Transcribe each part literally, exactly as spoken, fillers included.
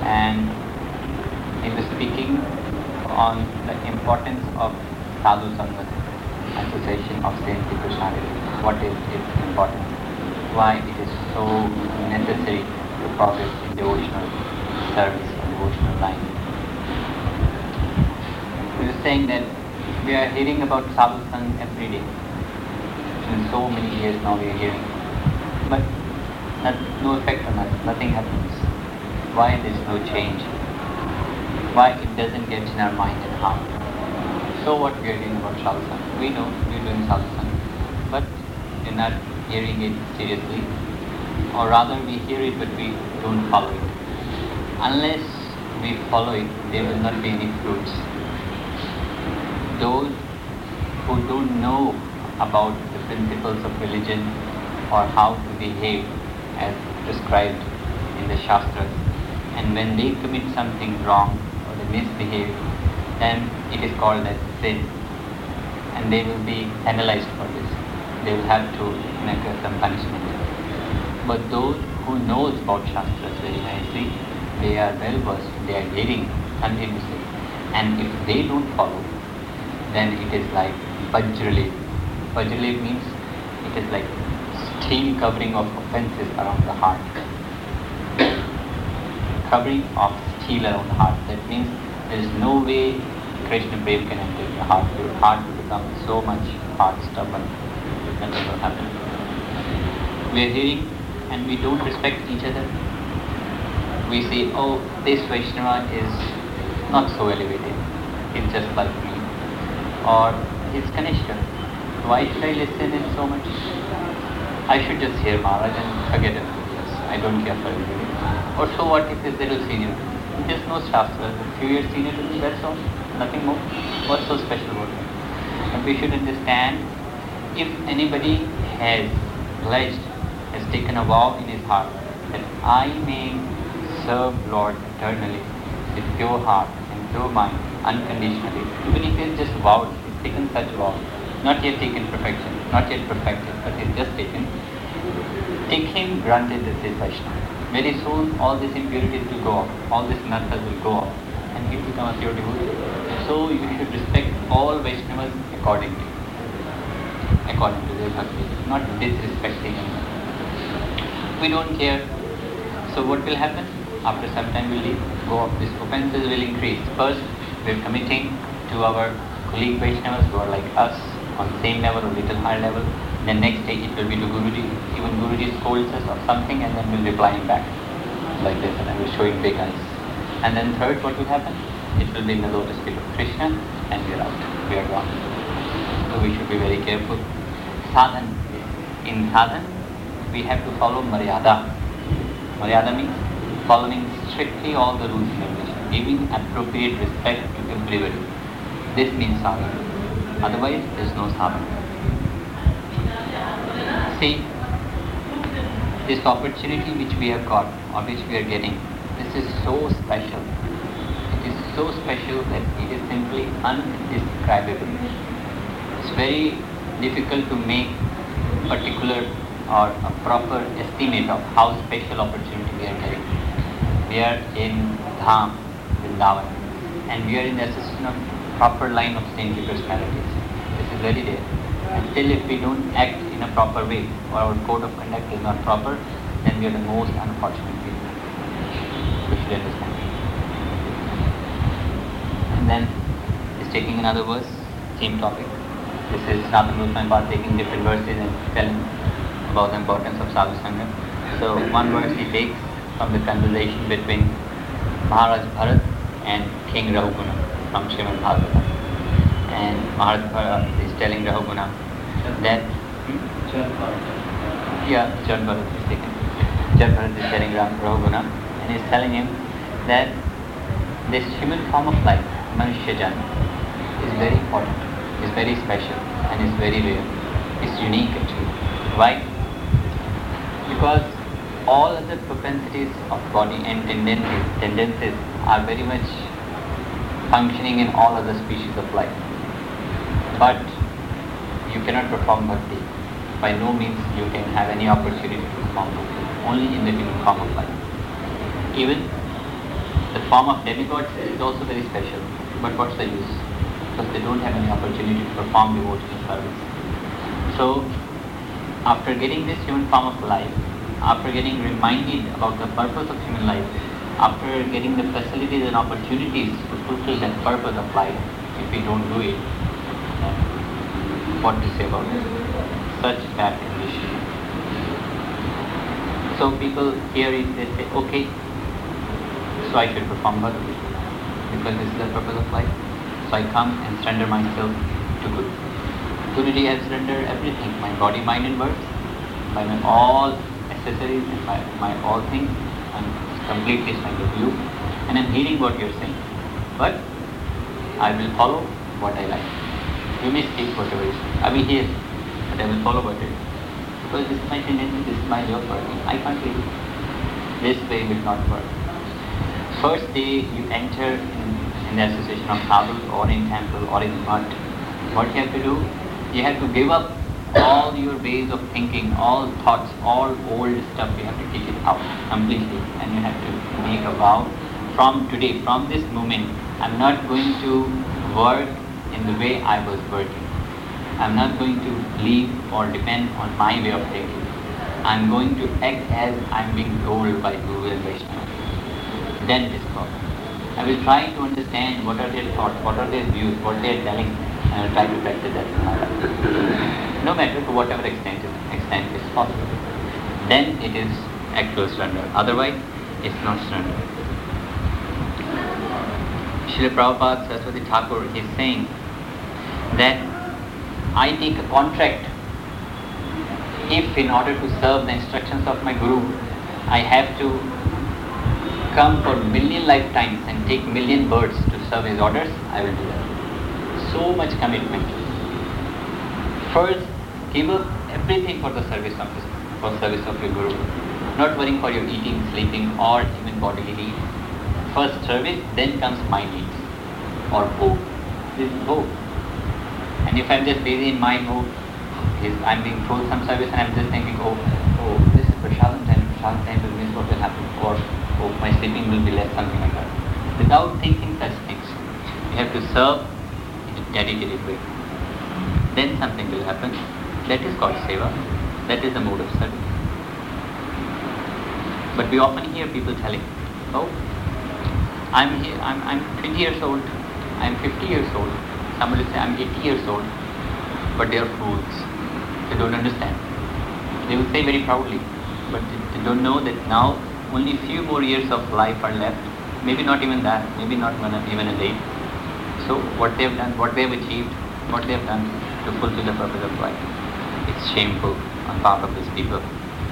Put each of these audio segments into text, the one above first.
and he was speaking on the importance of Sadhu Sangat, association of saintly personality. What is its importance? Why it is so necessary to progress in devotional service or devotional line. He was saying that we are hearing about Sadhu Sang every day. In so many years now we are hearing. But that, no effect on us, nothing happens. Why there is no change? Why it doesn't get in our mind and heart? So what we are hearing about Sadhu Sang? We know we are doing Sadhu Sang, but we are not hearing it seriously. Or rather we hear it but we don't follow it. Unless we follow it, there will not be any fruits. Those who don't know about the principles of religion or how to behave as prescribed in the Shastras, and when they commit something wrong or they misbehave, then it is called as sin, and they will be penalized for this. They will have to make some punishment. But those who knows about Shastras very nicely, they are well versed, they are hearing continuously, and if they don't follow, then it is like Vajralev. Vajralev means it is like steel covering of offenses around the heart. Covering of steel around the heart. That means there is no way Krishna Prem can enter your heart. Your heart will become so much hard, stubborn. Nothing will happen. We are hearing and we don't respect each other. We say, oh, this Vaishnava is not so elevated. He's just like me. Or he's Kanishka. Why should I listen him so much? I should just hear Maharaj and forget everything else. I don't care for everybody. Or so what if he's a little senior? He just knows Shastra, a few years senior to me, that's all. Nothing more. What's so special about him? But we should understand, if anybody has pledged, has taken a vow in his heart that I may serve Lord eternally with pure heart and pure mind, unconditionally, even if he has just vowed, he's taken such vow, not yet taken perfection, not yet perfected, but he's just taken, take him granted this is Vaishnava. Very soon all these impurities will go off, all these natas will go off, and he will become a pure devotee. So you should respect all Vaishnavas accordingly, according to their bhakti, not disrespecting anyone. We don't care. So what will happen? After some time we'll leave, go off. These offenses will increase. First, we're committing to our colleague Vaishnavas who are like us, on the same level or little higher level. Then next day it will be to Guruji. Even Guruji scolds us or something, and then we'll reply him back like this, and I will show him big eyes. And then third, what will happen? It will be in the lotus feet of Krishna, and we are out. We are gone. So we should be very careful. Sadhan. In sadhan, we have to follow Maryada. Maryada means following strictly all the rules and regulations, giving appropriate respect to everybody. This means sadhan. Otherwise, there is no sadhan. See, this opportunity which we have got, or which we are getting, this is so special. It is so special that it is simply undescribable. It's very difficult to make particular or a proper estimate of how special opportunity we are getting. We are in Dham, Vrindavan, and we are in the association of proper line of saintly personalities. This is very rare. And still, if we don't act in a proper way, or our code of conduct is not proper, then we are the most unfortunate people. We should understand. And then, he's taking another verse, same topic. This is Sanatana Goswami taking different verses and telling about the importance of Sadhu Sangha. So, one verse he takes from the conversation between Maharaj Bharat and King Rahuguna from Srimad Bhagavatam. And Maharaj Bharat is telling Rahuguna that hmm? yeah, Jad Bharat is taken. Jad Bharat is telling Rahuguna, and he's telling him that this human form of life, Manushya Janma, is very important, is very special, and is very rare. It's unique actually. Why? Because all other propensities of body and tendencies, tendencies are very much functioning in all other species of life. But you cannot perform bhakti. By no means you can have any opportunity to perform bhakti. Only in the human form of life. Even The form of demigods is also very special. But what's the use? Because they don't have any opportunity to perform devotional service. So, after getting this human form of life, after getting reminded about the purpose of human life, after getting the facilities and opportunities to fulfill that purpose of life, if we don't do it, what to say about it? Such bad condition. So people hear it, they say, okay, so I should perform bhakti because this is the purpose of life. So I come and surrender myself to Guru. Guruji has surrendered everything, my body, mind and words, by my all accessories and my, my all things. I'm completely surrendered to you and I'm hearing what you're saying. But I will follow what I like. You may speak whatever you say. I will hear, but I will follow what it is. Because this is my tendency, this is my way of working. I can't leave it. This way will not work. First day you enter in, in the association of sadhus or in temple or in mutt, what you have to do? You have to give up all your ways of thinking, all thoughts, all old stuff. You have to kick it out completely, and you have to make a vow. From today, from this moment, I'm not going to work in the way I was working. I'm not going to live or depend on my way of thinking. I'm going to act as I'm being told by Guru and Vaishnava. Then it is called. I will try to understand what are their thoughts, what are their views, what they are telling, and I will try to practice that in my life. No matter to whatever extent, extent is possible. Then it is actual surrender. Otherwise, it's not surrender. Srila Prabhupada Saraswati Thakur is saying that I take a contract if in order to serve the instructions of my Guru, I have to come for million lifetimes and take million births to serve his orders, I will do that. So much commitment. First, give up everything for the service of his, for service of your Guru. Not worrying for your eating, sleeping, or even bodily needs. First service, then comes my needs or hope. This is hope. And if I'm just busy in my mood, is I'm being told some service and I'm just thinking, oh, oh, this is Prasadam time, Prasadam time will miss what will happen, or oh, my sleeping will be less, something like that. Without thinking such things, you have to serve in a dedicated way. Then something will happen. That is called seva. That is the mode of service. But we often hear people telling, oh, I'm here, I'm, I'm twenty years old, I'm fifty years old. Somebody say, I'm eighty years old. But they are fools. They don't understand. They will say very proudly, but they don't know that now only few more years of life are left. Maybe not even that, maybe not even a day. So what they have done, what they have achieved, what they have done to fulfill the purpose of life, it's shameful on part of these people.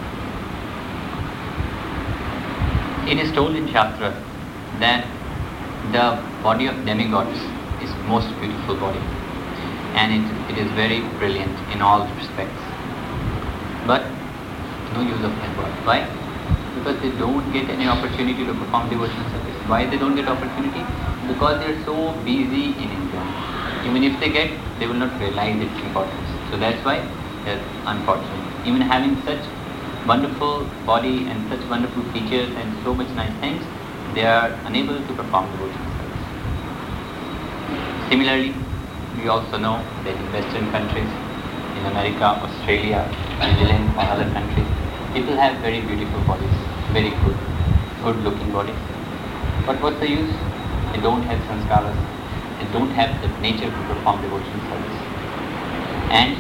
It is told in Shastra that the body of demigods is most beautiful body, and it, it is very brilliant in all respects. But no use of that body. Why? Because they don't get any opportunity to perform devotional service. Why they don't get opportunity? Because they are so busy in enjoying. Even if they get, they will not realize its importance. So that's why they are unfortunate. Even having such wonderful body and such wonderful features and so much nice things, they are unable to perform devotional service. Similarly, we also know that in Western countries, in America, Australia, New Zealand, or other countries, people have very beautiful bodies, very good, good-looking bodies. But what's the use? They don't have sanskaras. They don't have the nature to perform devotional service. And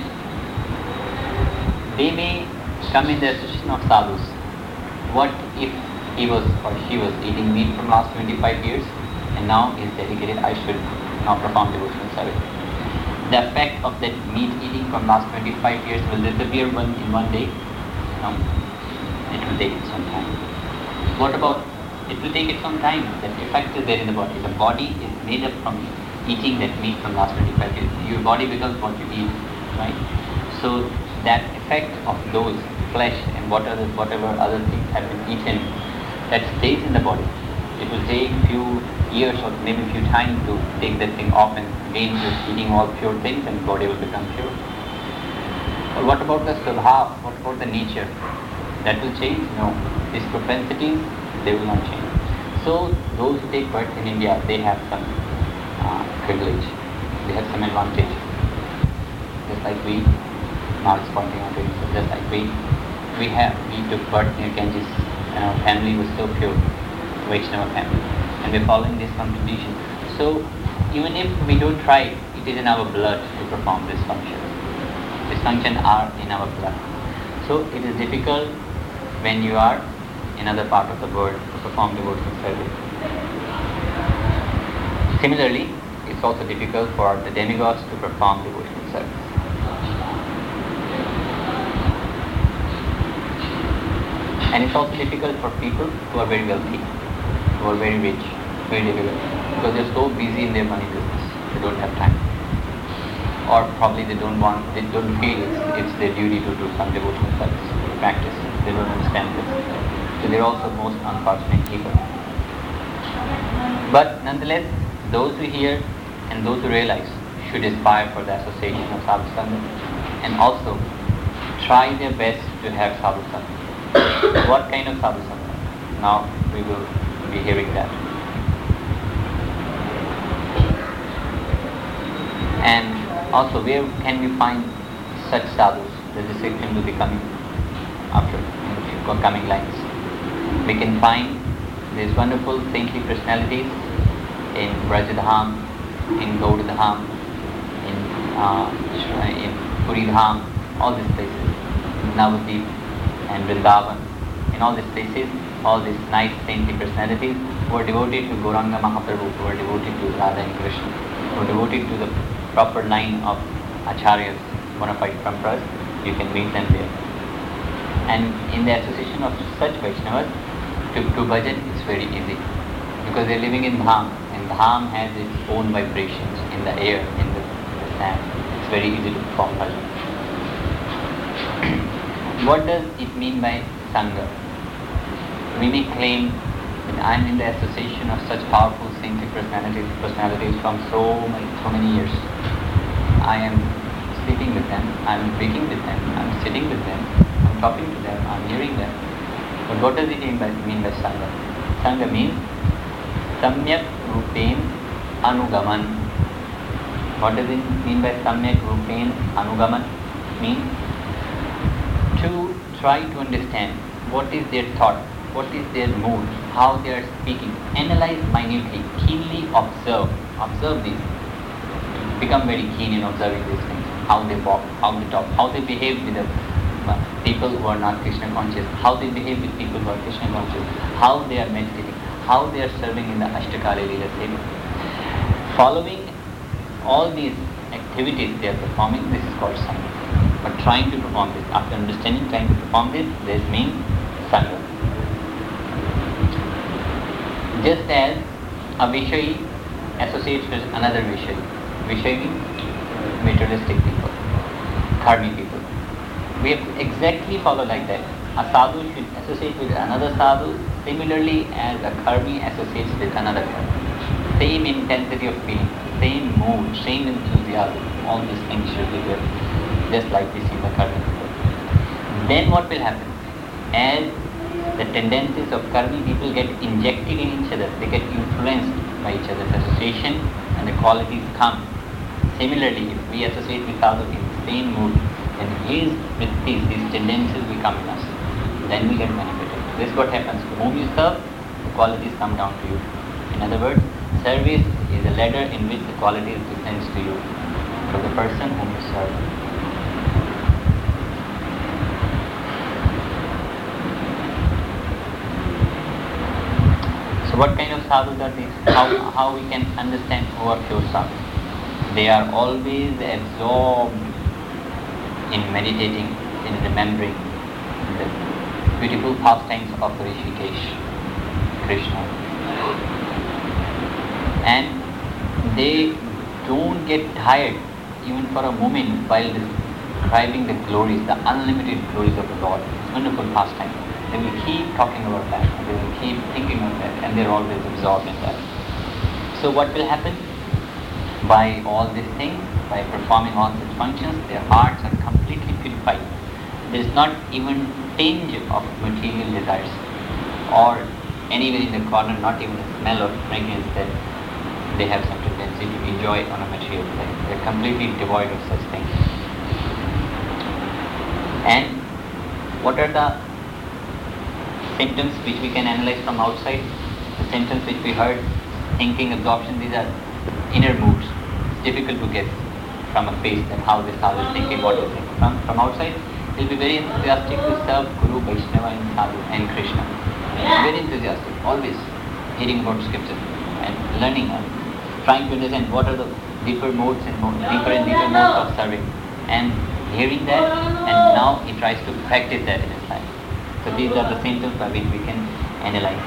they may come in the association of sadhus. What if he was or she was eating meat from last twenty-five years and now is dedicated, I should now perform devotional service. The effect of that meat eating from last twenty-five years will disappear one, in one day? No. It will take some time. What about, it will take it some time. That effect is there in the body. The body is made up from eating that meat from last twenty-five years. Your body becomes what you eat, right? So that effect of those flesh and whatever, whatever other things have been eaten, that stays in the body. It will take few years or maybe few time to take that thing off, and again just eating all pure things and the body will become pure. Or what about the svabhav? What about the nature? That will change? No. These propensities, they will not change. So those who take birth in India, they have some uh, privilege, they have some advantage. Just like we, now it's pointing out to you, just like we, we have, we took birth near Ganges, and our family was so pure, Vaishnava family, and we're following this from tradition. So even if we don't try, it is in our blood to perform this function. These functions are in our blood. So it is difficult when you are in another part of the world to perform devotional service. Similarly, it's also difficult for the demigods to perform devotional service. And it's also difficult for people who are very wealthy, who are very rich, very difficult, because they're so busy in their money business, they don't have time. Or probably they don't want, they don't feel it's, it's their duty to do some devotional service, to practice. They don't understand this. So they're also most unfortunate people. But nonetheless, those who hear and those who realize should aspire for the association of Sadhu Sangha and also try their best to have Sadhu Sangha. What kind of Sadhu Sangha? Now we will be hearing that. And also, where can we find such sadhus? The description will be coming after in the coming lines. We can find these wonderful saintly personalities in Brajadham, in Gaudadham, in uh, in Puridham, all these places, Navadvip and Vrindavan, in all these places, all these nice saintly personalities who are devoted to Gauranga Mahaprabhu, who are devoted to Radha and Krishna, who are devoted to the proper line of acharyas, bona fide paramparas. You can meet them there. And in the association of such Vaishnavas, to do bhajan is very easy, because they're living in Dham, and Dham has its own vibrations in the air, in the, in the sand. It's very easy to perform bhajan. What does it mean by Sangha? We may claim that I'm in the association of such powerful saintly personalities, personalities from so many, so many years. I am sleeping with them, I'm waking with them, I'm sitting with them, I'm talking to them, I'm hearing them. But what does it mean by, mean by Sangha? Sangha means Samyak Rupen Anugaman. What does it mean by Samyak Rupen Anugaman? Means to try to understand what is their thought, what is their mood, how they are speaking, analyze minutely, keenly observe, observe these, become very keen in observing these things, how they walk, how they talk, how they behave with the people who are not Krishna conscious, how they behave with people who are Krishna conscious, how they are meditating, how they are serving in the Ashtakali Leela Seva. Following all these activities they are performing, this is called Sangha. But trying to perform this, after understanding, trying to perform this, this means Sangha. Just as a Vishayi associates with another Vishayi. Vishayi means materialistic people, karmi people. We have to exactly follow like that. A sadhu should associate with another sadhu similarly as a karmi associates with another karmi. Same intensity of feeling, same mood, same enthusiasm, all these things should be there, just like we see the karmi people. Then what will happen? As the tendencies of karmi people get injected in each other, they get influenced by each other's association and the qualities come. Similarly, if we associate with sadhu in the same mood, then his vrittis, his tendencies will come in us. Then we get benefited. This is what happens. To whom you serve, the qualities come down to you. In other words, service is a ladder in which the qualities descends to you from the person whom you serve. So what kind of sadhus are these? How, how we can understand who are pure sadhus? They are always absorbed in meditating, in remembering the beautiful pastimes of Rishikesh, Krishna. And they don't get tired even for a moment while describing the glories, the unlimited glories of the Lord. It's wonderful pastime. They will keep talking about that, they will keep thinking of that, and they're always absorbed in that. So what will happen? By all these things, by performing all these functions, their hearts are completely purified. There is not even tinge of material desires or anywhere in the corner, not even the smell or fragrance that they have some tendency to enjoy on a material plane. They're completely devoid of such things. And what are the symptoms which we can analyze from outside? The symptoms which we heard, thinking, absorption, these are inner moods. It's difficult to guess from a face that how this sadhu is thinking, what is thinking. From, from outside, he'll be very enthusiastic to serve Guru, Vaishnava and Sadhu and Krishna. Very enthusiastic, always hearing about scripture and learning and trying to understand what are the deeper modes and more, deeper and deeper modes of serving. And hearing that, and now he tries to practice that in his life. So these are the symptoms by which we can analyze.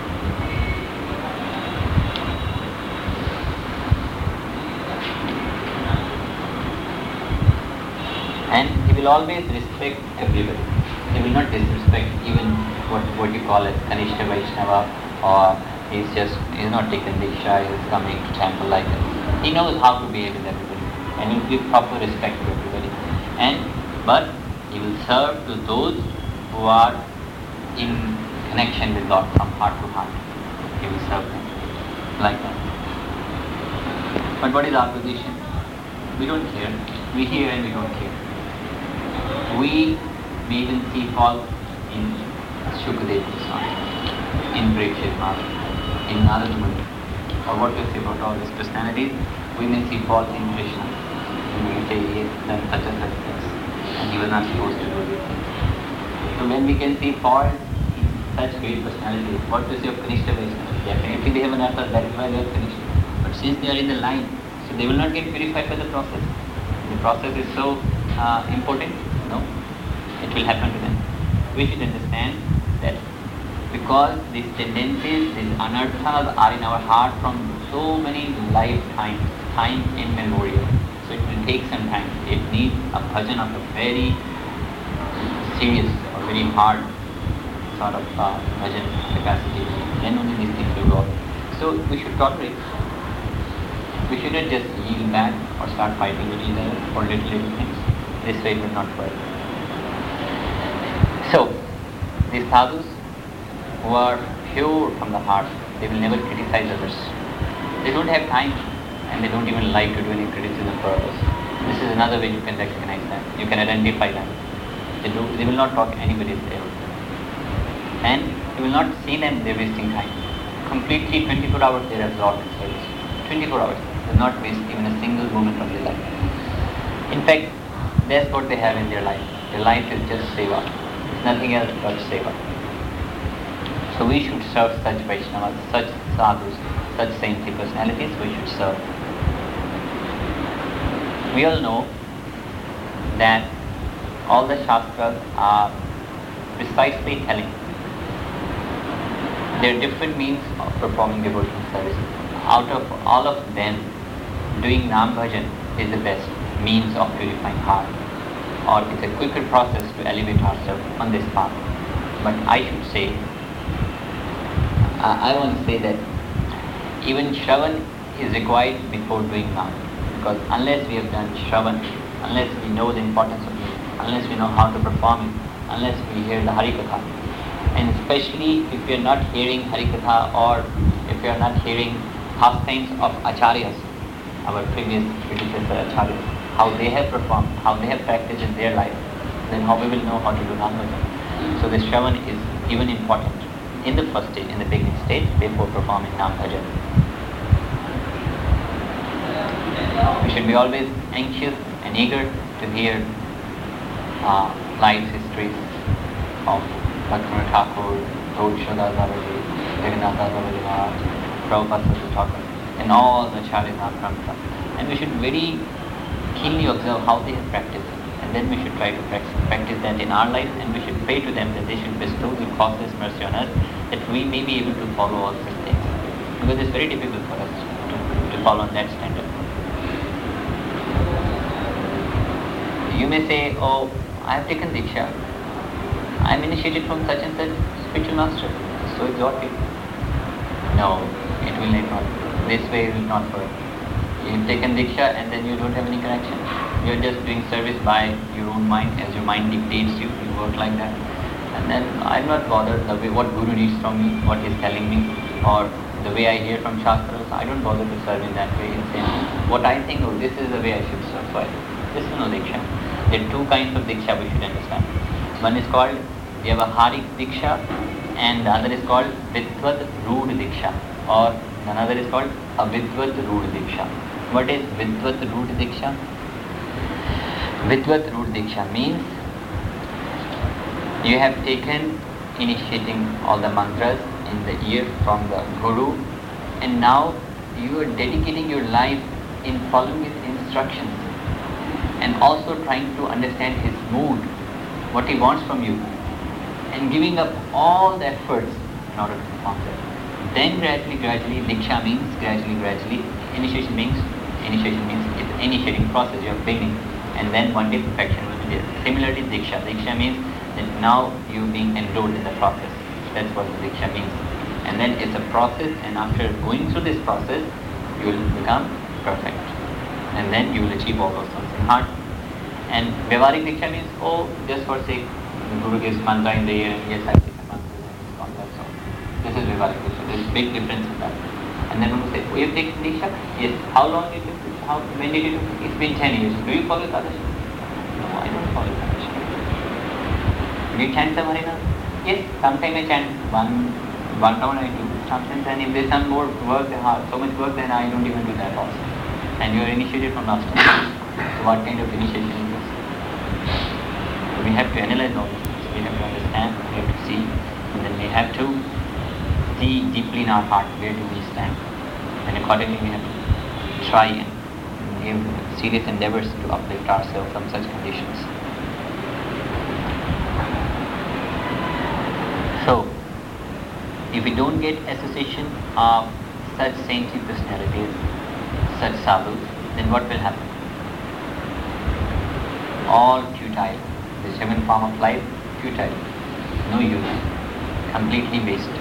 And he will always respect everybody. He will not disrespect even what what you call as Kanishta Vaishnava, or he's just he's not taken Diksha, he's coming to temple like that. He knows how to behave with everybody, and he will give proper respect to everybody. And but he will serve to those who are in connection with God from heart to heart. He will serve them like that. But what is our position? We don't care. We hear and we don't care. We may even see fault in Shukadeva Goswami, in Parikshit Maharaj, in Narada Muni, or what we say about all these personalities. We may see fault in Krishna. And we say he has done such and such things, and he was not supposed to do these things. So when we can see fault in such great personalities, what we say of Kanishta Vaishnava, definitely they have an effort, that is why they are Kanishta. But since they are in the line, so they will not get purified by the process. The process is so uh, important. No, it will happen to them. We should understand that because these tendencies, these anarthas are in our heart from so many lifetimes, time immemorial. So it will take some time. It needs a bhajan of a very serious or very hard sort of uh, bhajan capacity. Then only these things will go. So we should tolerate. We shouldn't just yield back or start fighting with each other for little little things. This way it will not work. So, these sadhus who are pure from the heart, they will never criticize others. They don't have time, and they don't even like to do any criticism for others. This is another way you can recognize them. You can identify them. They, do, they will not talk anybody's ill. And you will not see them, they're wasting time. Completely twenty-four hours they are absorbed in service. twenty-four hours. They will not waste even a single moment of their life. In fact, that's what they have in their life. Their life is just seva. It's nothing else but seva. So we should serve such Vaishnavas, such sadhus, such saintly personalities, we should serve. We all know that all the Shastras are precisely telling there are different means of performing devotional service. Out of all of them, doing Nam Bhajan is the best means of purifying heart, or it's a quicker process to elevate ourselves on this path. But I should say, uh, I want to say that even Shravan is required before doing Nam, because unless we have done Shravan, unless we know the importance of it, unless we know how to perform it, unless we hear the Harikatha, and especially if we are not hearing Harikatha, or if we are not hearing pastimes of Acharyas, our previous predecessor Acharyas, how they have performed, how they have practiced in their life, then how we will know how to do Nam Bhajan. So this Shravan is even important in the first stage, in the beginning stage, before performing Nam Bhajan. We should be always anxious and eager to hear uh, life histories of Bhaktivinoda Thakur, Gaudishada Davaji, Jagannatha Davaji Maharaj, Prabhupada Thakur, and all the Acharyas are from them. And we should very keenly observe how they have practiced it. And then we should try to practice that in our life, and we should pray to them that they should bestow the causeless mercy on us, that we may be able to follow all such things. Because it's very difficult for us to, to follow on that standard. You may say, oh, I have taken Diksha. I am initiated from such and such spiritual master. It's so exotic. No, it will not. This way it will not work. You have taken Diksha and then you don't have any connection. You are just doing service by your own mind. As your mind dictates you, you work like that. And then I'm not bothered the way what Guru needs from me, what he's telling me, or the way I hear from Shastras. I don't bother to serve in that way. Instead, what I think, oh, this is the way I should serve. So I, this is no Diksha. There are two kinds of Diksha we should understand. One is called Vyavaharik Diksha, and the other is called Vidvat Rood Diksha, or another is called Avidvat Rood Diksha. What is Vidvat Rood Diksha? Vidvat Rood Diksha means you have taken initiating all the mantras in the ear from the Guru, and now you are dedicating your life in following his instructions and also trying to understand his mood, what he wants from you, and giving up all the efforts in order to perform that. Then gradually, gradually, Diksha means gradually, gradually, initiation means, initiation means it's an initiating process, you are beginning, and then one day perfection will be there. Similarly, Diksha. Diksha means that now you being enrolled in the process. That's what the Diksha means. And then it's a process, and after going through this process, you will become perfect. And then you will achieve all those things in heart. And Vyavaharik Diksha means, oh, just for sake, the Guru gives mantra in the ear, and yes, I take a mantra, and it's not that so. This is Vyavaharik Diksha. There's a big difference in that. And then when you say, oh, you have taken Diksha? Yes. How long did you do? How, when did you do? It's been ten years. Do you follow Kadashi? No, I don't follow Kadashi. Do you chant some Harina? Yes, sometimes I chant one, one round I do. Sometimes, and if there's some more work, so much work, then I don't even do that also. And you are initiated from last time. So what kind of initiation is this? So we have to analyze all this. We have to understand, we have to see, and then we have to see deeply in our heart where do we stand. And accordingly we have to try and give serious endeavors to uplift ourselves from such conditions. So, if we don't get association of such saintly personalities, such sadhus, then what will happen? All futile. The seventh form of life, futile. No use. Completely waste.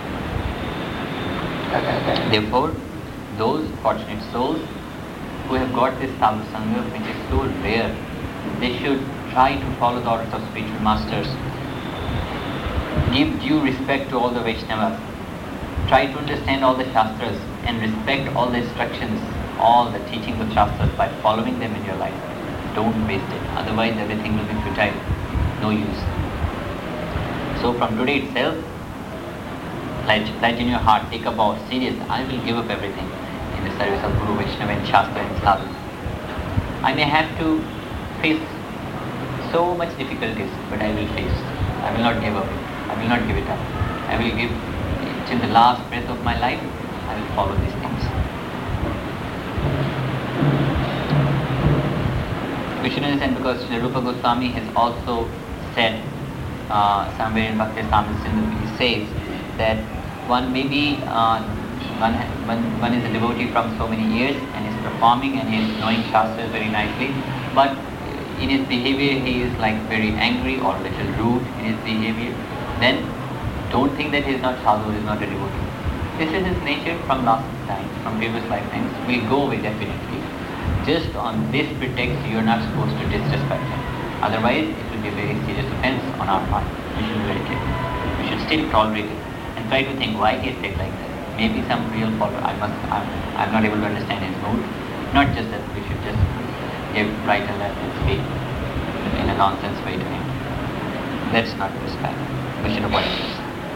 Therefore, those fortunate souls who have got this sadhu sangha, which is so rare, they should try to follow the orders of spiritual masters. Give due respect to all the Vaishnavas. Try to understand all the Shastras and respect all the instructions, all the teachings of Shastras by following them in your life. Don't waste it. Otherwise everything will be futile. No use. So from today itself, pledge, pledge in your heart, take a vow, serious, I will give up everything in the service of Guru, Vaishnava and Shastra and Sadhu. I may have to face so much difficulties, but I will face. I will not give up. I will not give it up. I will give till the last breath of my life, I will follow these things. We should understand because Srila Rupa Goswami has also said uh, somewhere in Bhakti Rasamrita Sindhu, he says that one may be, uh, one, one, one is a devotee from so many years and is performing and he is knowing Shastras very nicely, but in his behavior he is like very angry or little rude in his behavior. Then don't think that he is not sadhu, he is not a devotee. This is his nature from last time, from previous lifetimes. Will go away definitely. Just on this pretext, you are not supposed to disrespect him. Otherwise, it will be a very serious offense on our part. We should be very careful. We should still tolerate it and try to think why he is said like that. Maybe some real follower. I must. I'm, I'm not able to understand his mood. Not just that we should just give right and left and speak in a nonsense way to him. That's not respect. We should avoid this.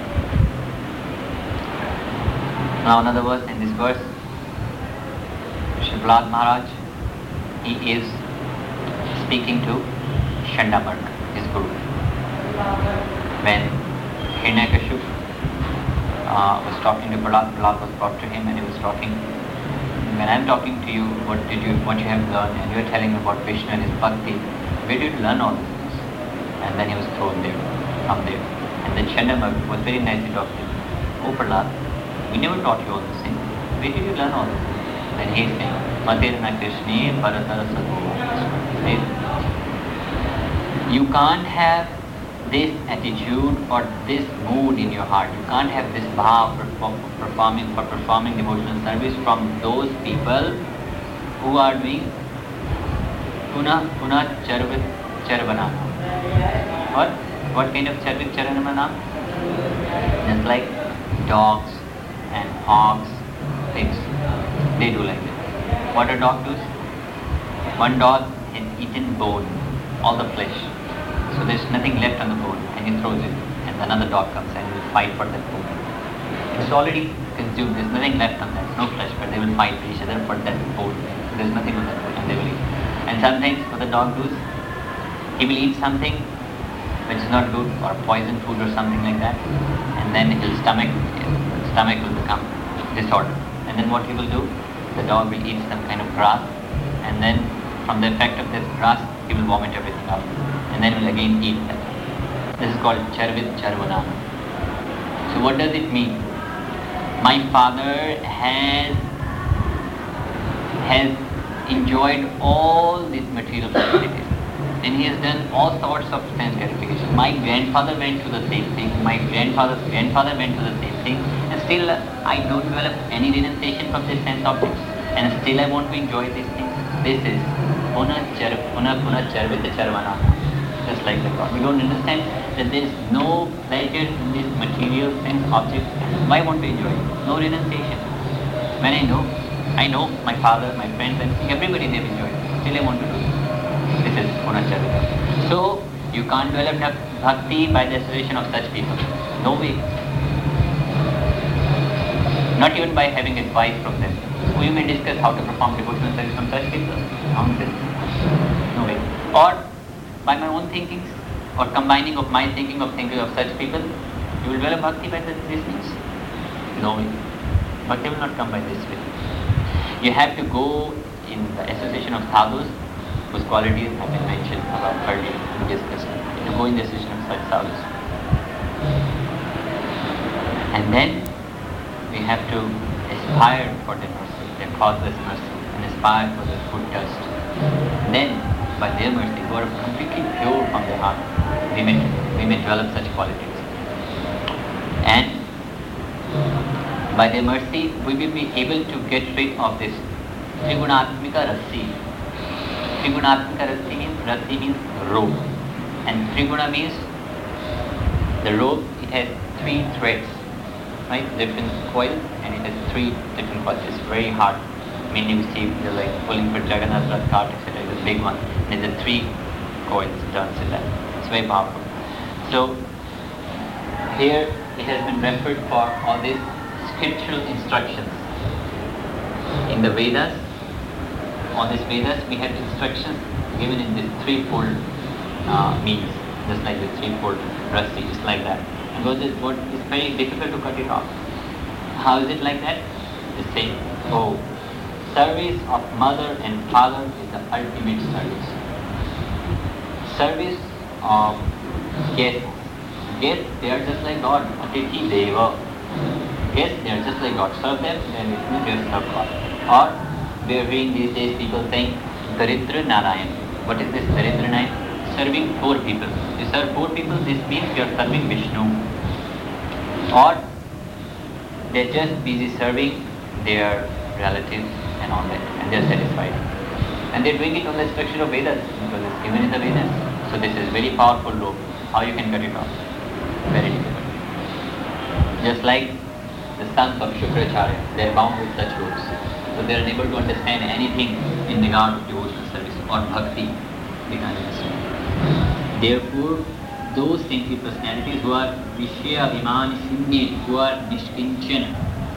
Now another verse in this verse, Shri Prahlad Maharaj, he is speaking to Chandamarka, his guru. When Hiranyakashipu uh, was talking to Prahlad, Prahlad was brought to him and he was talking, when I am talking to you, what did you, what you have learned, and you are telling me about Krishna and his bhakti, where did you learn all these things? And then he was thrown there, from there. And then Chandamarka was very nicely talking to him. Oh Prahlad, we never taught you all these things. Where did you learn all this? Then he is saying, Matirna Krishni Paratara Sadhu. You can't have this attitude or this mood in your heart. You can't have this bhav for performing, for performing devotional service from those people who are doing Puna Puna Charvana. What? What kind of Charvit Charanamana? Just like dogs and hogs, pigs. They do like that. What a dog does? One dog has eaten bone, all the flesh. So there's nothing left on the bone, and he throws it. And another dog comes and will fight for that bone. It's already consumed, there's nothing left on that, no flesh, but they will fight for each other for that bone. So there's nothing on that bone, and they will eat. And sometimes what the dog does, he will eat something which is not good, or poison food or something like that, and then his stomach, his stomach will become disordered. And then what he will do, the dog will eat some kind of grass, and then from the effect of this grass, he will vomit everything out, and then will again eat that. This is called Charvit Charvana. So what does it mean? My father has has enjoyed all these material facilities, and he has done all sorts of sense gratification. My grandfather went through the same thing, my grandfather's grandfather went through the same thing, and still uh, I don't develop any renunciation from these sense objects, and still I want to enjoy these things. This is Puna Char Puna Puna Charvita Charvana. Just like the God. We don't understand that there is no pleasure in this material sense object. Why won't we enjoy it? No renunciation. When I know, I know my father, my friends, and everybody they've enjoyed it. Still I want to do it. This is Punacharita. So you can't develop bhakti by the association of such people. No way. Not even by having advice from them. We may discuss how to perform devotional service from such people. Nonsense. No way. Or by my own thinking, or combining of my thinking of thinking of such people, you will develop bhakti by these means? No way. Bhakti will not come by this way. You have to go in the association of sadhus, whose qualities have been mentioned about earlier and discussed. To go in the association of such sadhus. And then we have to aspire for their mercy, their causeless mercy, and aspire for their good dust. Then, by their mercy, who are completely pure from their heart, we may, we may develop such qualities. And by their mercy, we will be able to get rid of this Trigunatmika Rasi. Trigunatmika Rasi means, Rasi means rope. And Triguna means the rope, it has three threads, right? Different coils, and it has three different coils. It's very hard. Mainly we see they're like pulling for Jagannath Rath cart, et cetera. It's a big one. And the three coils turns in that. It's very powerful. So here it has been referred for all these scriptural instructions. In the Vedas, on these Vedas, we have instructions given in this threefold uh, means, just like the threefold rasi, it's like that. Because it's, what, it's very difficult to cut it off. How is it like that? It's saying, oh, service of mother and father is the ultimate service. Service of guests. Guests, they are just like God. Atithi Deva. Guests, they are just like God. Serve them, then it means they serve God. Or we are hearing these days people saying Daridra Narayan. What is this Daridra Narayan? Serving poor people. You serve poor people, this means you are serving Vishnu. Or they are just busy serving their relatives and all that, and they are satisfied. And they are doing it on the structure of Vedas, because it's given in the Vedas. So this is very powerful rope. How you can cut it off? Very difficult. Just like the sons of Shukracharya, they are bound with such ropes. So they are unable to understand anything in regard to devotional service or bhakti. They can't understand. Therefore, those saintly personalities who are Vishya Abhiman Shunya, who are Nishkinchan.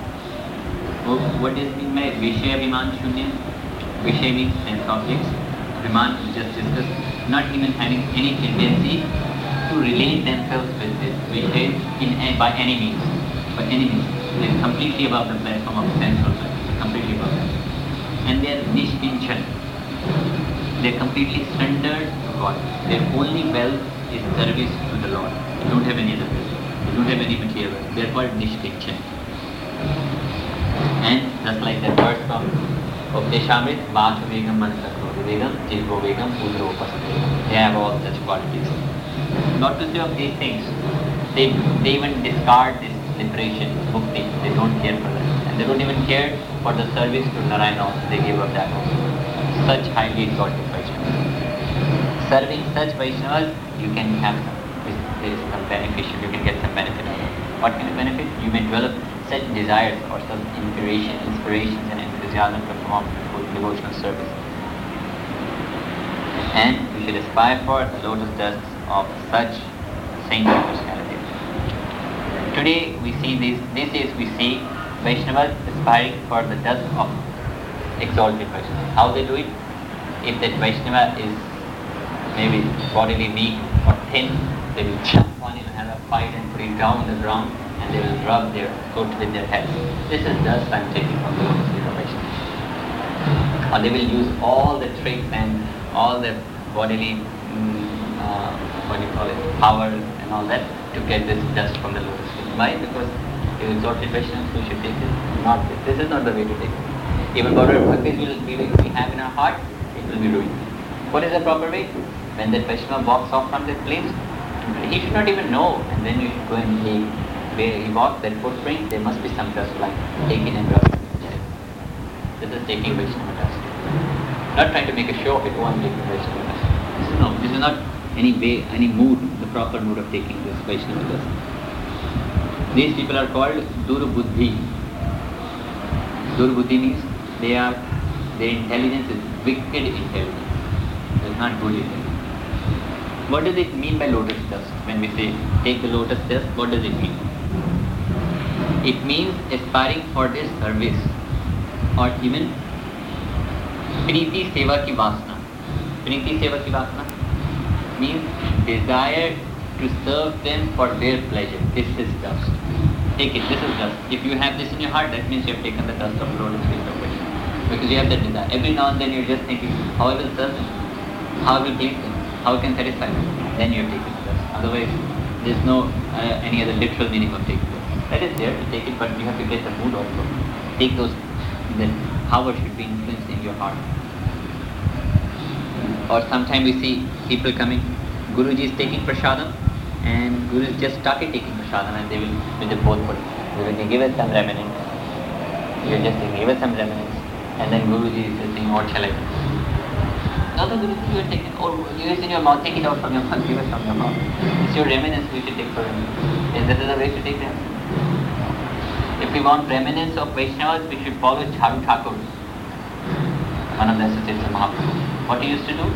What does it mean by Vishya Abhiman Shunya? Vishya means sense objects. Abhiman, we just discussed, not even having any tendency to relate themselves with this Vishya in, by any means. By any means. They are completely above the platform of sense also. Completely above that. And they are Nishkinchan. They are completely surrendered to God. Their only wealth is service to the Lord. They don't have any other wealth. They don't have any material wealth. They are called Nishkinchan. And just like that verse from Updeshamrit, Vacha Vegam Manasakro Vegam, Jilvo Vegam, Udro Pasakvegam. They have all such qualities. Not to say of these things, they, they even discard this liberation, mukti. They don't care for that. And they don't even care for the service to Narayana also. They give up that also. Such highly exalted Vaishnavas. Serving such Vaishnavas, you can have there is some beneficial, you can get some benefit out of it. What kind of benefit? You may develop such desires or some inspiration, inspirations and enthusiasm to perform full devotional service. And you should aspire for the lotus dust of such saintly personality. Today we see these, these days we see Vaishnavas aspiring for the dust of exalted Vaishnavas. How they do it? If that Vaishnava is maybe bodily weak or thin, they will jump on him and have a fight and put him down on the ground, and they will rub their foot with their head. This is dust I am taking from the lotus feet of Vaishnava. Or they will use all the tricks and all the bodily mm, uh, what do you call it, power and all that to get this dust from the lotus feet. Why? Because you exalted Vaishnavas, we should take this. Not this. This is not the way to take it. Even whatever bhakti will we, we have in our heart, it will be ruined. What is the proper way? When that Vaishnava walks off from that place, he should not even know, and then you should go and take where he walks, that footprint, there must be some dust like take it and rub it. This is taking Vaishnava dust. Not trying to make a show of it, oh I'm taking Vaishnava dust. This is no, this is not any way, any mood, the proper mood of taking this Vaishnava dust. These people are called Durbuddhi. Durbuddhi means they are, their intelligence is wicked intelligence. It is not good intelligence. What does it mean by lotus dust? When we say take the lotus dust, what does it mean? It means aspiring for this service, or even Priti Seva Ki Vasana. Priti Seva Ki Vasana means desire to serve them for their pleasure. This is dust. Take it, this is dust. If you have this in your heart, that means you have taken the dust of lotus feet of Vaishnava. Because you have that desire. Every now and then you're just thinking, how I will serve them, how I will please them, how I can satisfy them. Then you have taken the dust. Otherwise, there's no uh, any other literal meaning of taking it. That is there to take it, but you have to get the mood also. Take those, that power should be influenced in your heart. Or sometimes we see people coming, Guruji is taking prasadam, and Guru just started taking prasadam, and they will, with the both put, they will give us some remnants. You just give us some remnants, and then Guruji is saying, what shall I do? No, the Guruji, you are taking, or you use in your mouth, take it out from your mouth, give it from your mouth. It's your remnants we should take for remnants. Is this the way to take them? If we want remnants of Vaishnavas, we should follow Jharu Thakur, one of the associates of Mahaprabhu. What he used to do?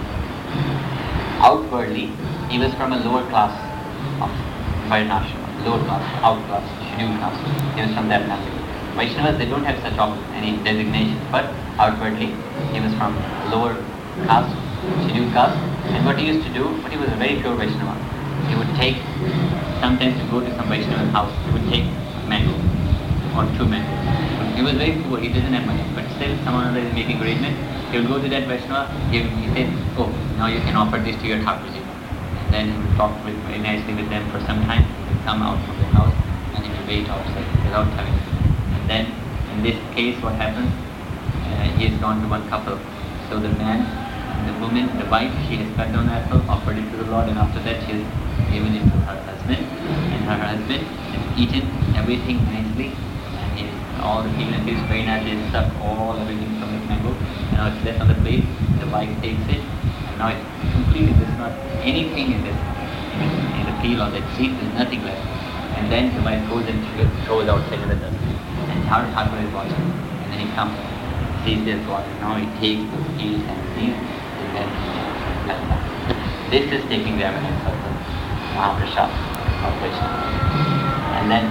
Outwardly, he was from a lower class of Varnashrama, lower class, outclass, scheduled class. He was from that family. Vaishnavas, they don't have such any designations, but outwardly, he was from lower caste, scheduled caste. And what he used to do, but he was a very pure Vaishnava. He would take, sometimes to go to some Vaishnava's house, he would take mango or two mangoes. He was very poor, he didn't have money, but still someone other is making arrangement. He would go to that Vaishnava, he, he said, oh, now you can offer this to your Thakurji. And then he would talk with, very nicely with them for some time. He would come out from the house and he would wait outside without having it. And then in this case what happens, uh, he has gone to one couple. So the man, the woman, the wife, she has cut down the apple, offered it to the Lord, and after that she has given it to her husband. And her husband has eaten everything nicely. And he has, all the peanut is very nicely stuck all everything from the mango. And now it's left on the plate, the wife takes it, and now it's completely, there's not anything in this, in, in the peel or the seed, there's nothing left. And then the wife goes and throws outside in the dust. And Jharu Thakur is watching. And then he comes, sees this water, now he takes the peels and seeds, and then like that. This is taking the evidence of the Mahaprasad of Vaishnava. And then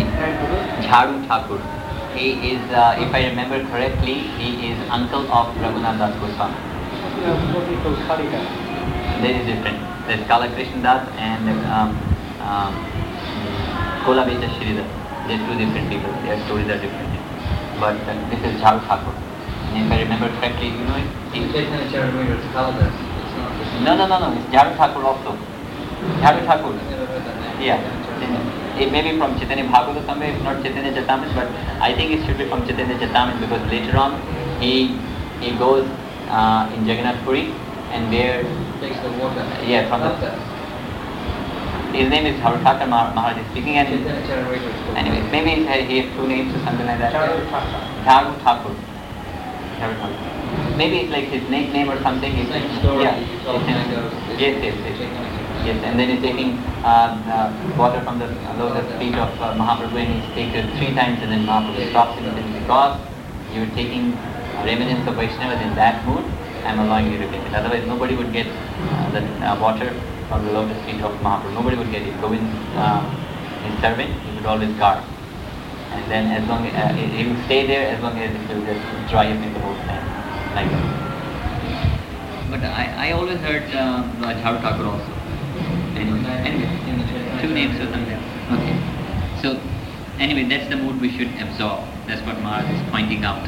Jharu Thakur. He is, uh, if I remember correctly, he is uncle of Raghunath Das Goswami. There is different. There's Kala Krishna Das and um, um, Kola Beta Sridhar. They're two different people. Their stories are different. But uh, this is Jharu Thakur. And if I remember correctly, you know it? He, no, no, no, no. It's Jharu Thakur also. Jharu Thakur. Yeah. It may be from Chaitanya Bhagavata somewhere, if not Chaitanya Charitamrita, but I think it should be from Chaitanya Charitamrita because later on he he goes uh, in Jagannath Puri and there takes the water. Yeah, from the. His name is Jharu Thakur Maharaj is speaking, and anyway, maybe he has two names or something like that. Jharu Thakur. Jharu Thakur. Jharu Thakur. Maybe it's like his nickname or something. It's like story. Yeah. It's all kind of, yes, yes, yes. Yes, and then he's taking uh, uh, water from the lotus feet of uh, Mahaprabhu, and he's taken three times, and then Mahaprabhu stops him and says, because you're taking remnants of Vaishnavas in that mood, I'm allowing you to take it. Otherwise, nobody would get uh, the uh, water from the lotus feet of Mahaprabhu. Nobody would get it. Govind, uh, his servant, he would always guard. And then as long as, uh, he will stay there as long as it will just dry up in the whole time. Like that. But I, I always heard uh, Jharu Thakur also. Anyway, anyway, two names or something. Okay. So, anyway, that's the mood we should absorb. That's what Maharaj is pointing out.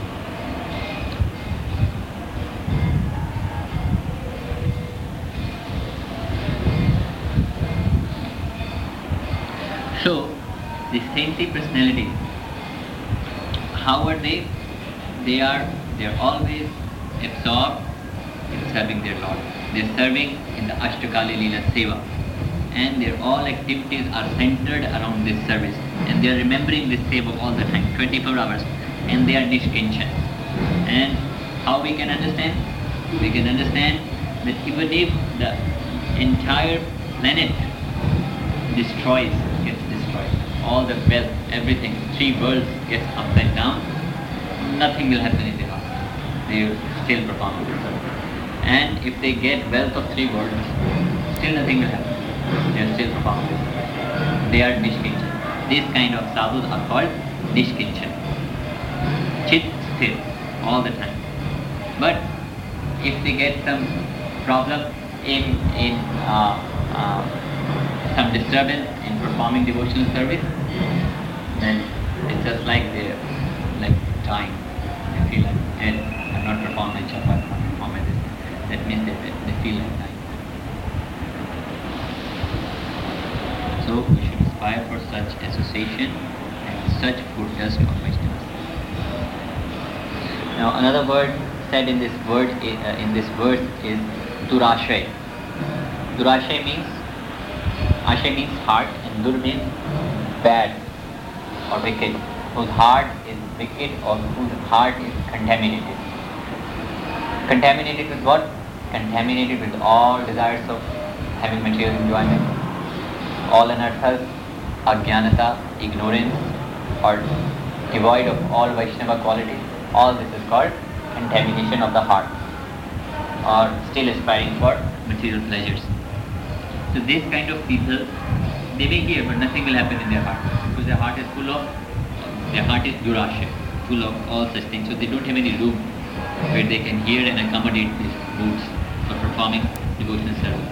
So, the saintly personality, how are they? They are they are always absorbed in serving their Lord. They are serving in the Ashtakali Leela Seva, and their all activities are centered around this service, and they are remembering this Seva all the time, twenty-four hours, and they are Nishkinchan. And how we can understand? We can understand that even if the entire planet destroys, gets destroyed, all the wealth, everything, three worlds gets upside down, nothing will happen in their heart. They will still perform the service. And if they get wealth of three worlds, still nothing will happen. They are still performing the service. They are Nishkinchan. These kind of sadhus are called Nishkinchan. Chit still, all the time. But if they get some problem in in uh, uh, some disturbance in performing devotional service, then it's just like they're like dying. They feel like, and I'm not performing my job, I'm not performing this. That means they, they feel like dying. So we should aspire for such association and such good dust of Vaishnavas. Now another word said in this word uh, in this verse is Durashay. Durashay means Ashay means heart, and Dur means bad or wicked. Whose heart is wicked or whose heart is contaminated. Contaminated with what? Contaminated with all desires of having material enjoyment, all anarthas, ajnanata, ignorance, or devoid of all Vaishnava qualities. All this is called contamination of the heart, or still aspiring for material pleasures. So this kind of people, they may hear, but nothing will happen in their heart, because their heart is full of, their heart is durasha, full of all such things. So they don't have any room where they can hear and accommodate these moods for performing devotional service.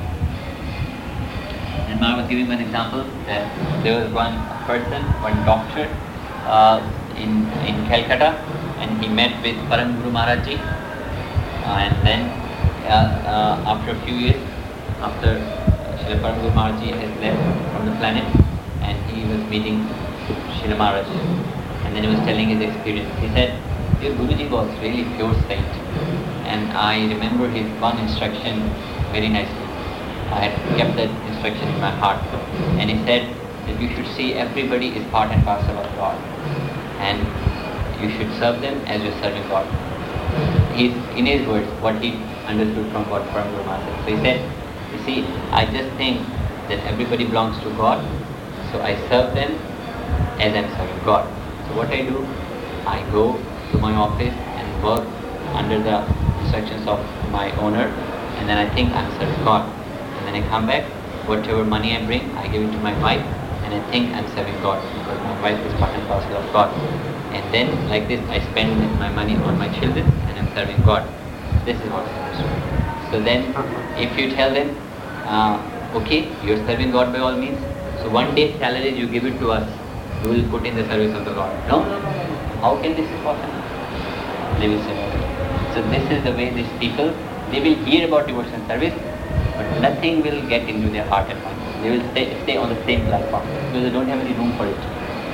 And Mara was giving one example that there was one person, one doctor uh, in in Calcutta, and he met with Param Guru Maharaj Ji, uh, and then uh, uh, after a few years, after Srila Param Guru Maharaj Ji has left from the planet, and he was meeting Srila Maharaj, and then he was telling his experience. He said, your Guruji was really pure saint, and I remember his one instruction very nicely. I had kept that instruction in my heart, and he said that you should see everybody is part and parcel of God, and you should serve them as you're serving God. He's, in his words, what he understood from what Param Guru Maharaj said. So he said, you see, I just think that everybody belongs to God, so I serve them as I'm serving God. So what I do, I go to my office and work under the instructions of my owner, and then I think I'm serving God. And then I come back, whatever money I bring, I give it to my wife, and I think I'm serving God, because my wife is part and parcel of God. And then, like this, I spend my money on my children, and I'm serving God. This is what I understood. So then, if you tell them, uh, okay, you're serving God by all means, so one day's salary you give it to us, we will put in the service of the Lord. No? How can this be possible? They will say, so this is the way these people, they will hear about devotional service, but nothing will get into their heart and mind. They will stay, stay on the same platform, because they don't have any room for it.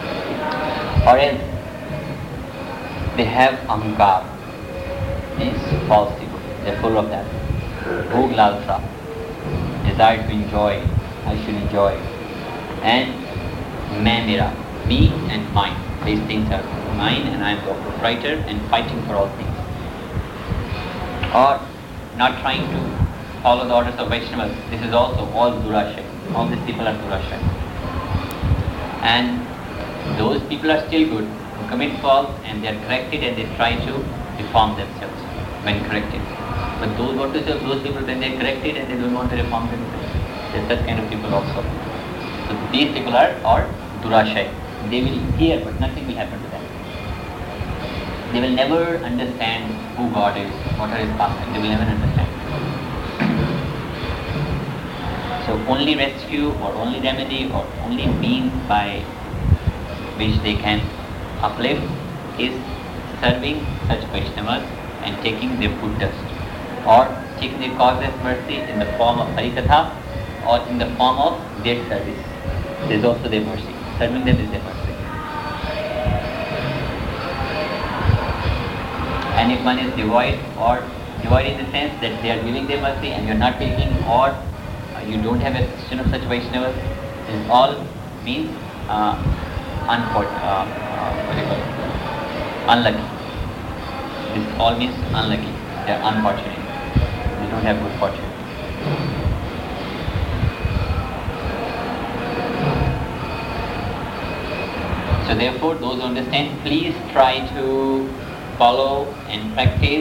Or else, they have ahankar, means false ego. They're full of that. Bhog lalsa, desire to enjoy, I should enjoy. And main mera, me and mine. These things are mine, and I am the proprietor and fighting for all things. Or not trying to follow the orders of Vaishnavas. This is also all Durashay. All these people are Durashay. And those people are still good, who commit faults and they are corrected and they try to reform themselves when corrected. But those what to say, those people when they are corrected and they don't want to reform themselves. There are such kind of people also. So these people are or Durashay. They will hear but nothing will happen to them. They will never understand who God is, what are his pastimes. They will never understand. So only rescue or only remedy or only means by which they can uplift is serving such Vaishnavas and taking their food dust or taking their causeless mercy in the form of Harikatha or in the form of their service. There is also their mercy. Serving them is their mercy. And if one is devoid or devoid in the sense that they are giving their mercy and you are not taking or uh, you don't have a system of such Vaishnavas, this all means uh, unfortunate, uh, uh, what do you call it? Unlucky. This all means unlucky. They are unfortunate. They don't have good fortune. So therefore, those who understand, please try to follow and practice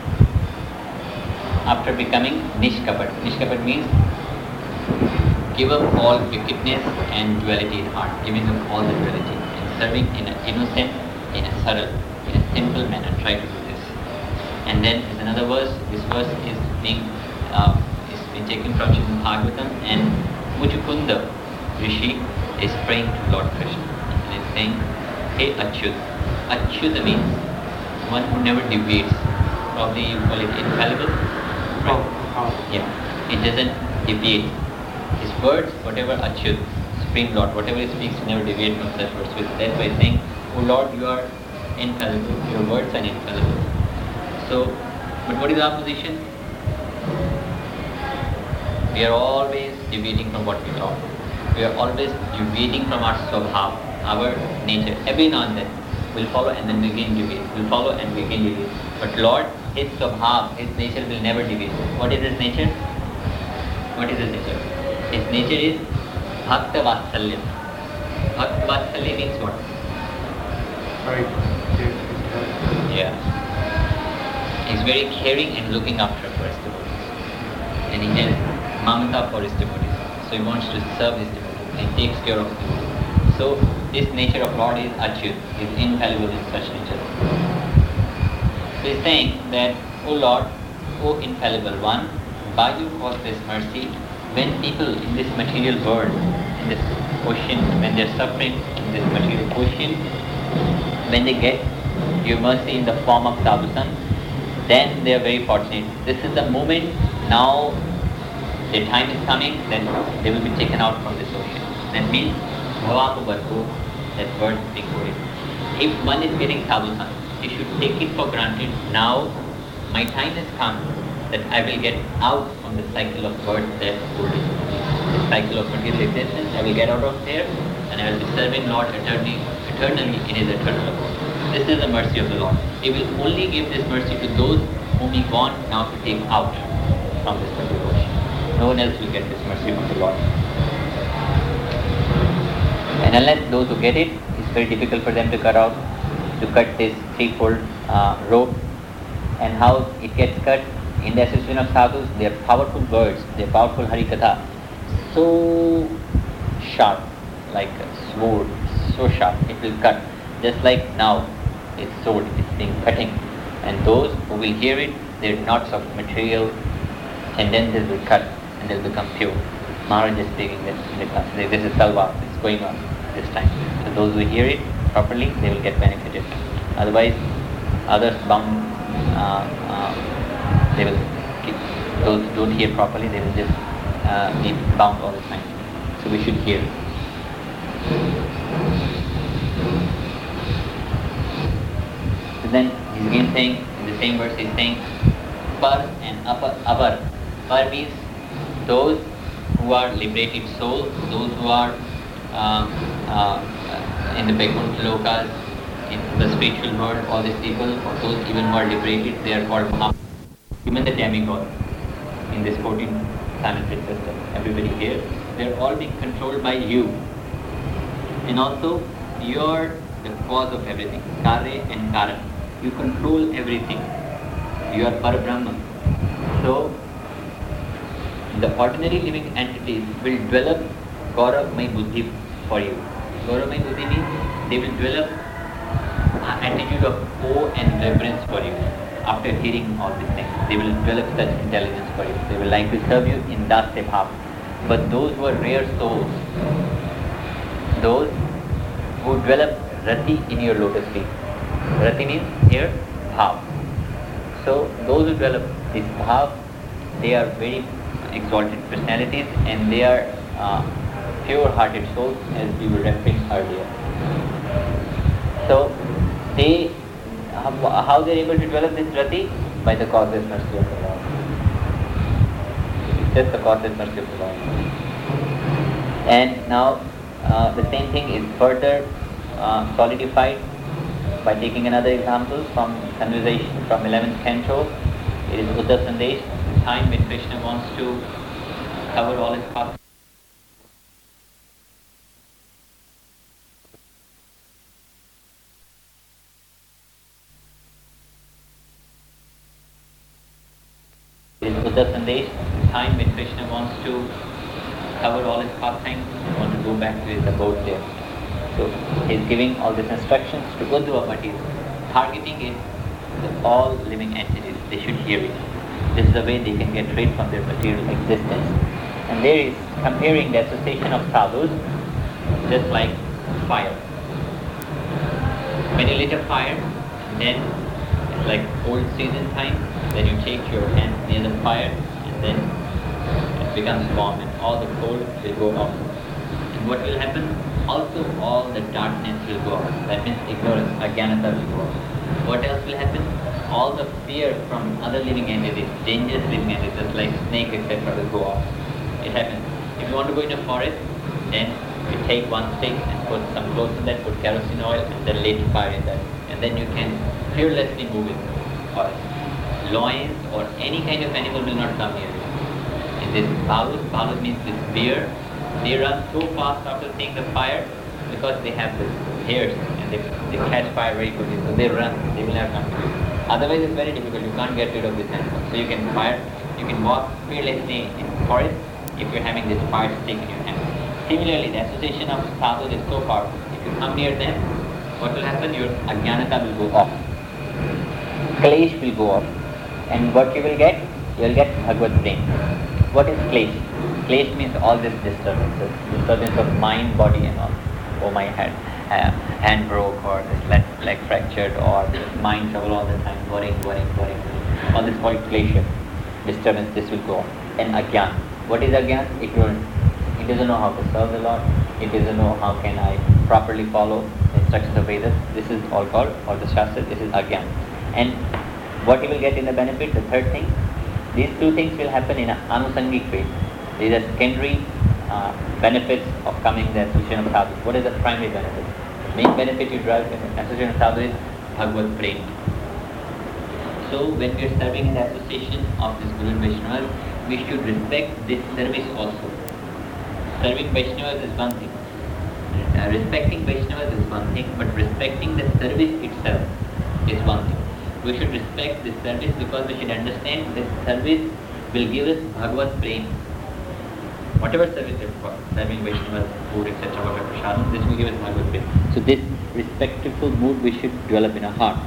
after becoming Nishkapat. Nishkapat means give up all wickedness and duality in heart, giving up all the duality and serving in an innocent, in a subtle, in a simple manner. Try to do this. And then there's another verse. This verse is being uh, is being taken from Srimad Bhagavatam, and Mujukunda Rishi is praying to Lord Krishna and is saying, "Hey Achyut." Achyut means one who never deviates. Probably you call it infallible. Right? Oh. Yeah. It doesn't deviate. His words, whatever Achyut, Supreme Lord, whatever he speaks, never deviate from such words. So that's why saying, "Oh Lord, you are infallible. Your words are infallible." So, but what is our position? We are always deviating from what we thought. We are always deviating from our swabhav, our nature. Every now and then we'll follow and then we again deviate. We'll follow and we again deviate. But Lord, his swabhav, his nature will never deviate. What is his nature? What is his nature? His nature is Bhakta Vatsalya. Bhakta Vatsalya means what? Right. Yeah. He's very caring and looking after for his devotees. And he has mamata for his devotees. So he wants to serve his devotees and he takes care of his devotees. So this nature of Lord is Achyut, is infallible in such nature. So he's saying that, O Lord, O infallible one, by your causeless mercy, when people in this material world, in this ocean, when they are suffering in this material ocean, when they get your mercy in the form of sadhusan, then they are very fortunate. This is the moment now their time is coming, then they will be taken out from this ocean. That means bhavapu vartu, that word being quoted. If one is getting sadhusan, he should take it for granted. Now my time has come that I will get out from the cycle of birth, death, old age. The cycle of material existence, I will get out of there and I will be serving Lord eternally, eternally in his eternal abode. This is the mercy of the Lord. He will only give this mercy to those whom he wants now to take out from this material ocean. No one else will get this mercy from the Lord. And unless those who get it, it's very difficult for them to cut out, to cut this threefold uh, rope. And how it gets cut? In the association of sadhus, they are powerful words, they are powerful harikatha, so sharp, like a sword, so sharp, it will cut. Just like now, it's sword, it's being cutting. And those who will hear it, their knots of material tendencies will cut and they'll become pure. Maharaj is speaking this in the class. This is salva, it's going on this time. So those who hear it properly, they will get benefited. Otherwise, others bound, uh, uh, they will keep, those who don't hear properly, they will just uh, be bound all the time. So we should hear. So then he's again saying, in the same verse he's saying, Par and Apar. Apar. Par means those who are liberated souls, those who are uh, uh, in the Vaikuntha lokas, in the spiritual world, all these people, or those even who are liberated, they are called Mahaprabhu. Even the demigod. in this fourteen Sanskrit system. Everybody here, they're all being controlled by you. And also, you're the cause of everything. Karya and Karan. You control everything. You are Parabrahma. So, the ordinary living entities will develop Gauravamay Buddhi for you. Gauravamay Buddhi means they will develop an attitude of awe and reverence for you. After hearing all these things, they will develop such intelligence for you. They will like to serve you in Dasya Bhav. But those who are rare souls, those who develop Rati in your lotus feet. Rati means here Bhav. So those who develop this Bhav, they are very exalted personalities and they are uh, pure-hearted souls, as we were referring earlier. So they, how, how they are able to develop this Rati? By the causeless mercy of the Lord. It's just the causeless mercy of the Lord. And now uh, the same thing is further uh, solidified by taking another example from conversation from eleventh canto. It is Uddhav Sandesh, the time when Krishna wants to cover all his past. It is Uddhav Sandesh, the time when Krishna wants to cover all his pastimes, wants to go back to his abode there. So he is giving all these instructions to Uddhava, but he is targeting it to all living entities. They should hear it. This is the way they can get rid from their material existence. And there is comparing the association of sadhus just like fire. When you lit a fire, then it's like cold season time, then you take your hand near the fire and then it becomes warm and all the cold will go off. And what will happen? Also all the darkness will go off. That means ignorance, ajnanata will go off. What else will happen? All the fear from other living entities, dangerous living entities like snake, et cetera will go off. It happens. If you want to go in a forest, then you take one stick and put some clothes in that, put kerosene oil and then light fire in that. And then you can fearlessly move in the forest. Lions or any kind of animal will not come here. In this bhalus, bhalus means this bear, they run so fast after seeing the fire because they have this hairs and they, they catch fire very quickly. So they run, they will not come to you. Otherwise it's very difficult, you can't get rid of this animal. So you can fire, you can walk fearlessly in forest if you're having this fire stick in your hand. Similarly, the association of sadhus is so powerful. If you come near them, what will happen? Your ajnanata will go off. Klesh will go off. And what you will get? You will get Bhagavad brain. What is Klesh? Klesh means all these disturbances. Disturbance of mind, body and all. Oh, my head. Uh, hand broke or this leg, leg fractured or this mind trouble all the time. Worrying, worrying, worrying. All this called Klesha. Disturbance, this will go on. And Agyan. What is Agyan? Ignorance. He doesn't know how to serve the Lord. He doesn't know how can I properly follow the instructions of Vedas. This is all called, or the Shastra, this is Agyan. And what he will get in the benefit, the third thing, these two things will happen in an anusangik way. These are secondary uh, benefits of coming to the association of sadhu. What is the primary benefit? The main benefit you derive from the association of sadhu is Bhagavad Prem. So when we are serving in the association of this Guru and Vaishnavas, we should respect this service also. Serving Vaishnavas is one thing. Uh, respecting Vaishnavas is one thing, but respecting the service itself is one thing. We should respect this service because we should understand this service will give us Bhagavad Prem. Whatever service is for, serving Vaishnavas, food, et cetera, whatever prasadam, this will give us Bhagavad Prem. So this respectful mood we should develop in our heart.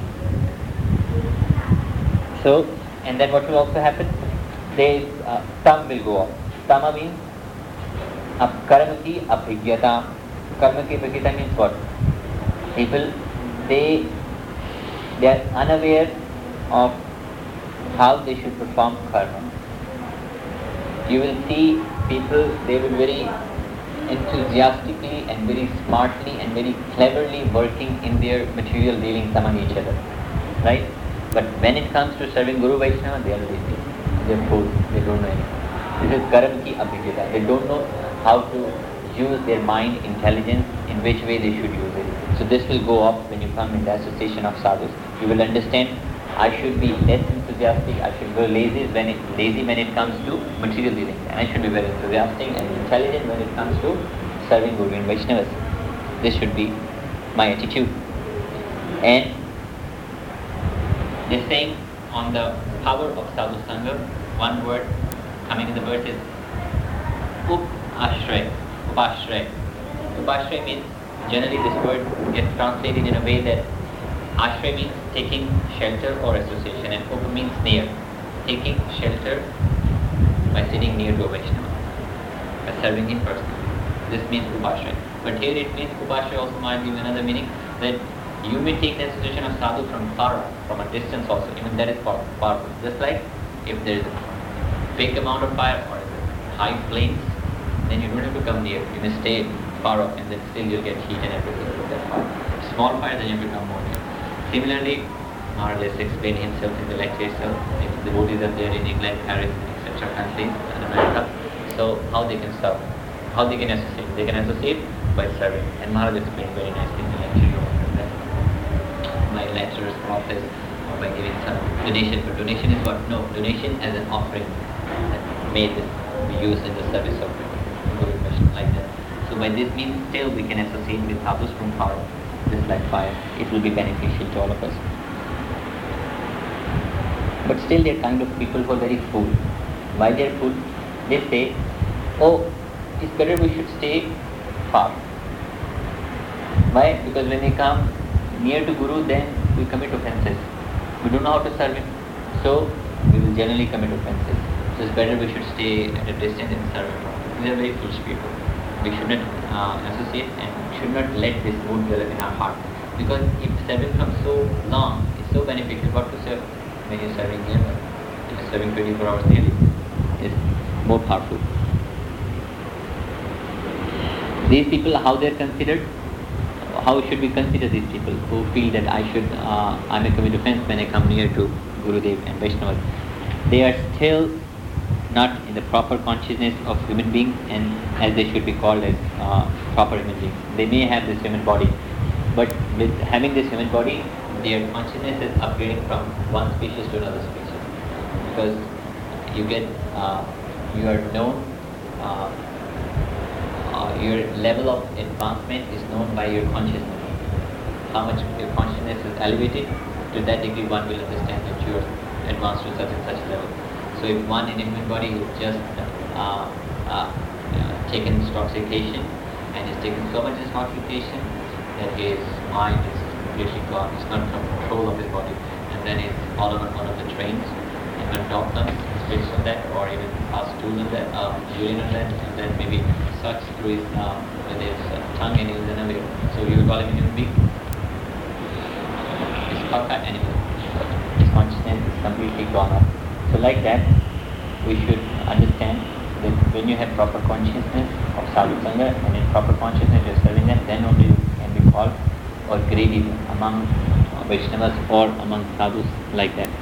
So, and then what will also happen? There is, uh, tam will go off. Tama means ab karma ki abhigyata. Karma ki abhigyata means what? People, they they are unaware of how they should perform karma. You will see people, they will very enthusiastically and very smartly and very cleverly working in their material dealings among each other. Right? But when it comes to serving Guru Vaishnava, they are lazy. They are fools. They don't know anything. This is karma ki abhigyata. They don't know how to use their mind, intelligence, in which way they should use it. So this will go up when you come in the association of sadhus. You will understand I should be less enthusiastic, I should go lazy when it, lazy when it comes to material dealing, and I should be very enthusiastic and intelligent when it comes to serving Guru and Vaishnavas. This should be my attitude. And this saying on the power of sadhu sangha, one word coming in the verse is up-ashray, upashray. Upashray means, generally this word gets translated in a way that ashray means taking shelter or association, and up means near, taking shelter by sitting near to a Vaishnava, by serving him personally. This means upashray. But here it means upashray also might give another meaning, that you may take the association of sadhu from far, from a distance also, even that is powerful. Just like if there is a big amount of fire or high flames, then you don't have to come near, you may stay far off and then still you'll get heat and everything with that fire. Small fire, then you have to come more near. Similarly, Maharaj explained himself in the lecture itself, if the devotees are there in England, Paris, et cetera countries, and America, so how they can serve, how they can associate? They can associate by serving. And Maharaj explained very nicely in the lecture. By lectures, process, or by giving some donation. But donation is what? No, donation as an offering that made this be used in the service of Guru Vaishnava, like that. So by this means still we can associate with sadhus from far, just like fire. It will be beneficial to all of us. But still they are kind of people who are very full. Why they are full? They say, oh, it's better we should stay far. Why? Because when they come near to Guru, then we commit offences. We don't know how to serve him, so we will generally commit offences. So it's better we should stay at a distance and serve him. We are very foolish people. We should not uh, associate and should not let this mood develop in our heart. Because if serving from so long is so beneficial, what to serve when you're serving here? If you're serving twenty-four hours daily, is more powerful. These people, how they are considered? How should we consider these people who feel that I should, uh, I may commit offense when I come near to Gurudev and Vaishnavas? They are still not in the proper consciousness of human beings, and as they should be called as uh, proper human beings. They may have this human body, but with having this human body, their consciousness is upgrading from one species to another species. Because you get, uh, you are known, uh, Uh, your level of advancement is known by your consciousness. How much your consciousness is elevated, to that degree one will understand that you are advanced to such and such level. So if one in a human body is just uh, uh, uh, taken intoxication and is taken so much intoxication that his mind is completely gone, he's not in control of his body, and then he's all on one of the trains, and when dog comes, spits on that, or even pass stool on that, uh, urine on that, and then maybe sucks through his, uh, with his uh, tongue and he was unaware. So you will call him a human being. It's not an animal. His consciousness is completely gone off. So like that, we should understand that when you have proper consciousness of sadhu sangha and in proper consciousness you are serving them, then only you can be called or graded among uh, Vaishnavas or among sadhus like that.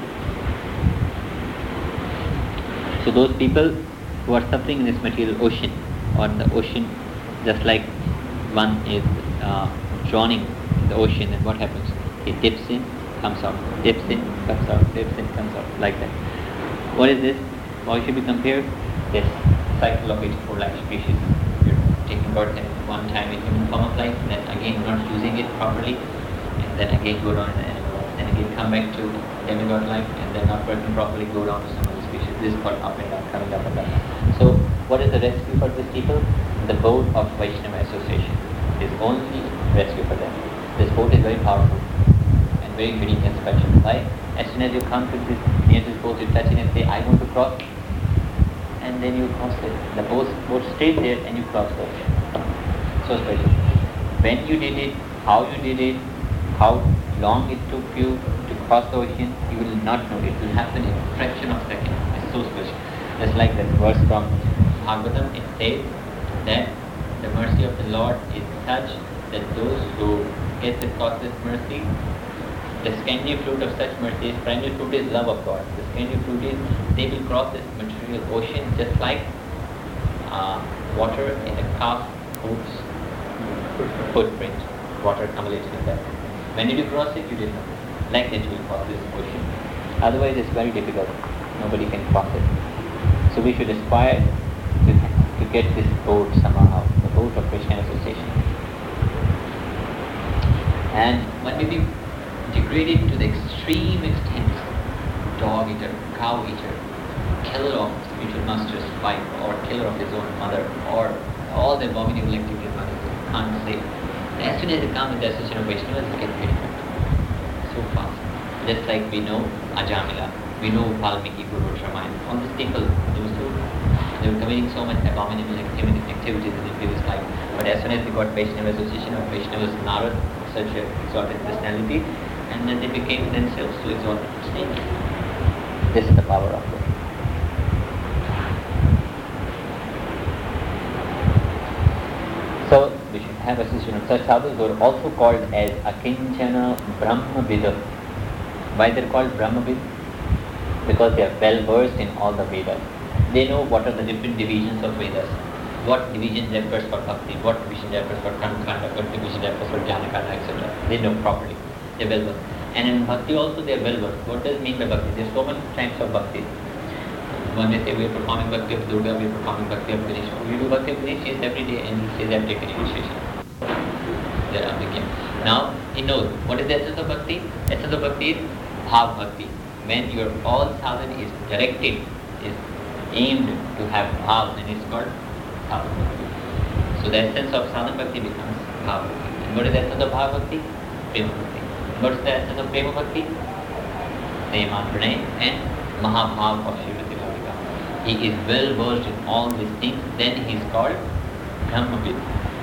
So those people who are suffering in this material ocean, or in the ocean, just like one is uh, drowning in the ocean, and what happens? He dips in, comes out, dips in, comes out, dips in, comes out, like that. What is this? How should be compared? This cycle of eighty-four life species. You're taking birth at one time in human form of life, then again not using it properly, and then again go down in the animal life, then again come back to demigod life, and then not working properly, go down to some other species. This is called up and down, coming up and down. So what is the rescue for these people? The boat of Vaishnava association is only rescue for them. This boat is very powerful and very unique and special. Why? As soon as you come to this near this boat, you touch it and say, I want to cross, and then you cross it. The boat, boat stays there and you cross the ocean. So special. When you did it, how you did it, how long it took you to cross the ocean, you will not know. It will happen in a fraction of a second. It's so special. Just like that verse from Bhagavatam, it says that the mercy of the Lord is such that those who get to cross this mercy, the secondary fruit of such mercy is, primary fruit is love of God. The secondary fruit is they will cross this material ocean just like uh, water in a calf foot's footprint, water accumulated in that. When did you cross it? You didn't know. like that you will cross this ocean. Otherwise it's very difficult. Nobody can cross it. So we should aspire to, to get this boat somehow, the boat of Krishna association. And when we be degraded to the extreme extent, dog eater, cow eater, killer of spiritual master's wife, or killer of his own mother, or all the abominable activities one can't say. As soon as it comes with the association of Vaishnavas, it gets very effective. So fast. Just like we know Ajamila, we know Valmiki, Guru, Ramayana. All these people, they were, so, they were committing so much abominable activities, activities in the previous life. But as soon as they got Vaishnava association of Vaishnavas, Narad, such an exalted personality, and then they became themselves to exalted states. This is the power of God. So we should have association of such sadhus who are also called as Akinchana Brahmavid. Why they are called Brahmavid? Because they are well versed in all the Vedas. They know what are the different divisions of Vedas. What division refers for bhakti, what division refers for karmakanda, what division refers for jnanakanda, et cetera. They know properly. They are well versed. And in bhakti also they are well versed. What does it mean by bhakti? There are so many types of bhakti. One may say we are performing bhakti of Durga, we are performing bhakti of Ganesh. We do bhakti of Ganesh, she is every day and she is every day initiation. There are begin. Now he knows what is the essence of bhakti? Essence of bhakti is bhav bhakti. When your all sadhana is directed, is aimed to have bhav, then it's called bhav bhakti. So the essence of sadhana bhakti becomes bhav bhakti. And what is the essence of bhav bhakti? Prema bhakti. What is the essence of prema bhakti? Prema pranay and mahabhav of Srimati Radhika. He is well versed in all these things, then he is called Brahmavid.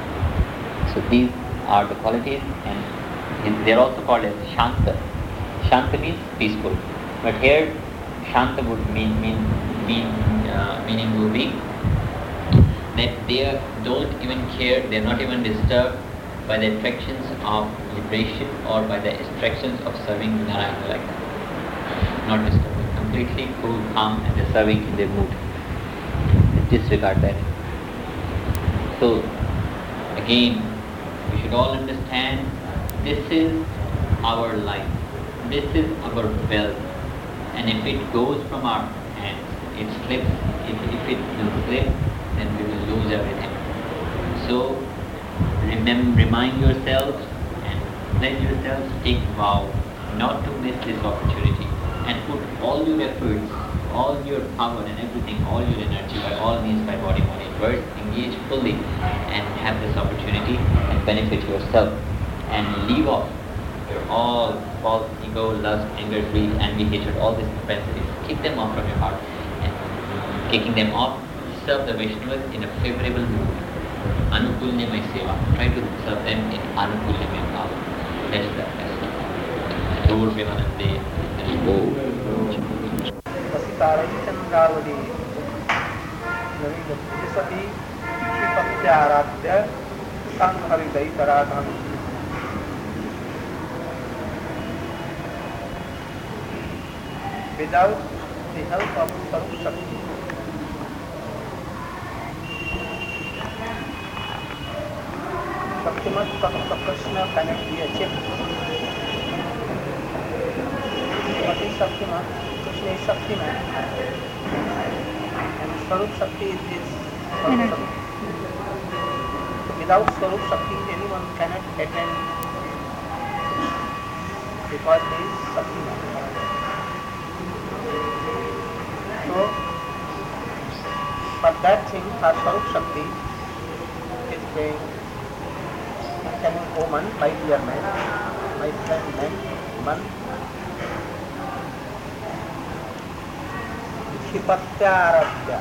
So these are the qualities, and they are also called as Shanta. Shanta means peaceful. But here Shanta would mean, mean, mean uh, meaning will be that they are, don't even care, they are not even disturbed by the attractions of liberation or by the attractions of serving Narayana like that. Not disturbed. Completely cool, calm, and they're serving in their mood. They disregard that. So again, we should all understand this is our life. This is our wealth. And if it goes from our hands, it slips. If, if it will slip, then we will lose everything. So remember, remind yourselves and let yourselves take vow not to miss this opportunity, and put all your efforts, all your power and everything, all your energy, by all means, by body, mind, word, engage fully and have this opportunity and benefit yourself, and leave off your all false ego, lust, anger, greed, envy, hatred, all these propensities. Kick them off from your heart, and kicking them off, serve the Vaishnavas in a favorable mood. Anukulyamay seva. Try to serve them in Anukulyamay bhava. That's the best. Lord Vimanande. पतितारई Chandravali Naveen Sati श्रीपत्याराध्य संहरितराधन without the help of Sarup Shakti. Shaktimat Prashna cannot be achieved. What is Shaktiman? Krishna is Shaktiman. And Swarup Shakti is his Swarup Shakti. Without Swarup Shakti, anyone cannot attain because he is Shaktiman. So, for that thing, for Swarup Shakti is saying, telling woman, my dear man, my friend man, man, Shipatyaradya.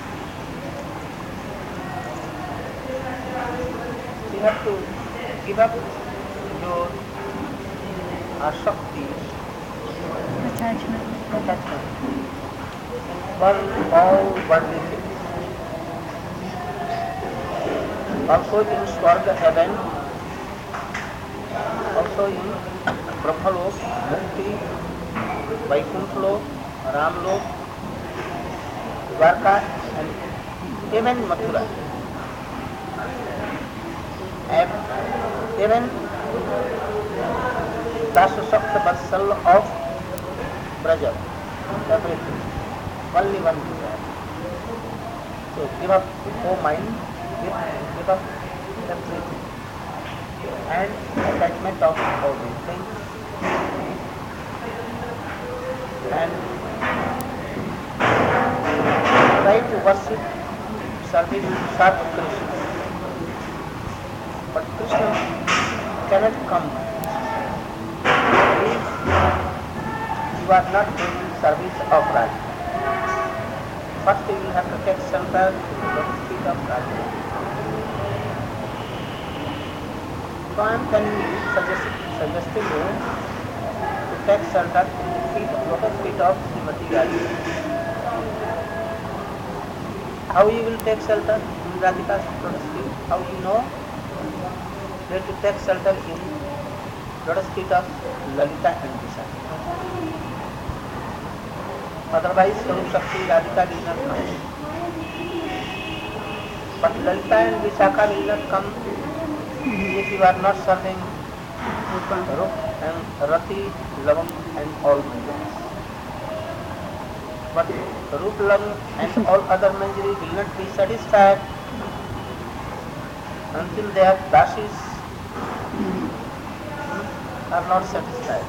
You have to give up your ashakti, attachment, attachment, and burn all worldly things. Also in Swarga heaven, also in Brahmalok, Mukti, Vaikunthlok, Ramlok, Dwarka, and even Mathura. Even Dasa Sapta Vatsal of Braja, everything, only one desire. So give up, oh mind, give, give up everything and attachment of all these things and try to worship, service, serve Krishna. But Krishna cannot come if you are not doing service of Radha. First you will have to take shelter in the feet of Radha. So I am telling you, suggesting, suggesting you to take shelter in the feet, lotus feet of Srimati Radhika. How you will take shelter in Radhika's lotus feet? How you know? You have to take shelter in lotus feet of Lalita and Vishakha. Otherwise, Swarup Shakti Radhika will not come. But Lalita and Vishakha will not come if you are not serving Rup and Rati, Lavam and all manjaris. But Rup, Lavam and all other manjari will not be satisfied until their dasis are not satisfied.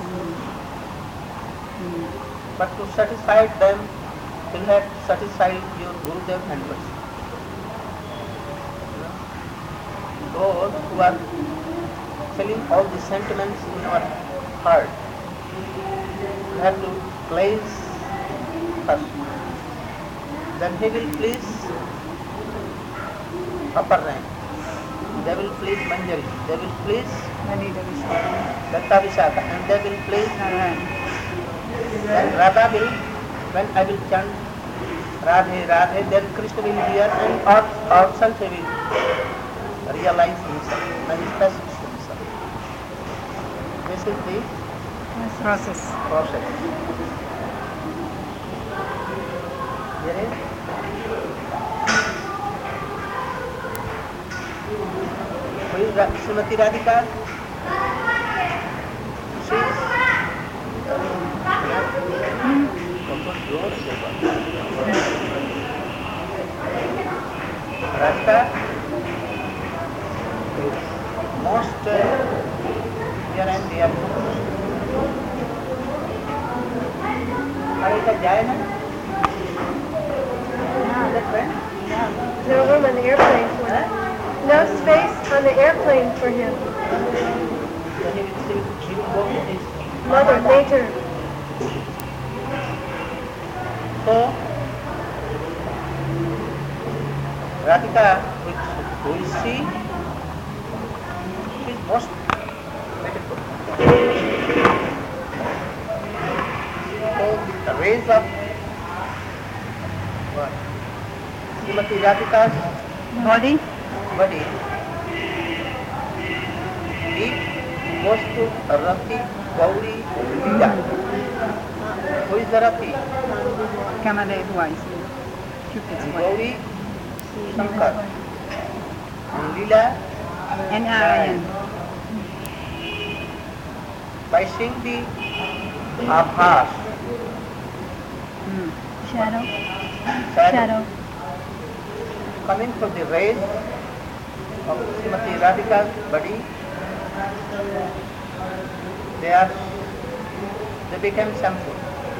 But to satisfy them, you will have to satisfy your Gurudev and Vaishnava. Those who are feeling all the sentiments in our heart, you have to place first. Then he will please upper rank. They will please Manjari. They will please Datta Vishakha. And they will please Then Radha will, when I will chant Radhe, Radhe, then Krishna will hear and ourselves he will realize himself, manifest himself. This is the Process. process. Here is who is Ra- Srimati Radhika? She is Radhika is most uh, dear and dear to Krishna. Radhika जाए ना? That way? No room on the airplane for him. No space on the airplane for him. So he will, he will, he will go with his Mother Nature. So, Radhika, which who is she? She is most beautiful. So, the rays of what? Srimati Radhika's Body. body, it goes to Rati, Gauri, Leela. Who is the Rati? Kamadev wise. Cupid's wife. Gauri, Shankar. And Leela, And Aryan. by seeing the Abhas, Hmm. Shadow. shadow, Shadow. coming from the rays of Srimati Radhika's body, they are, they became shampoo.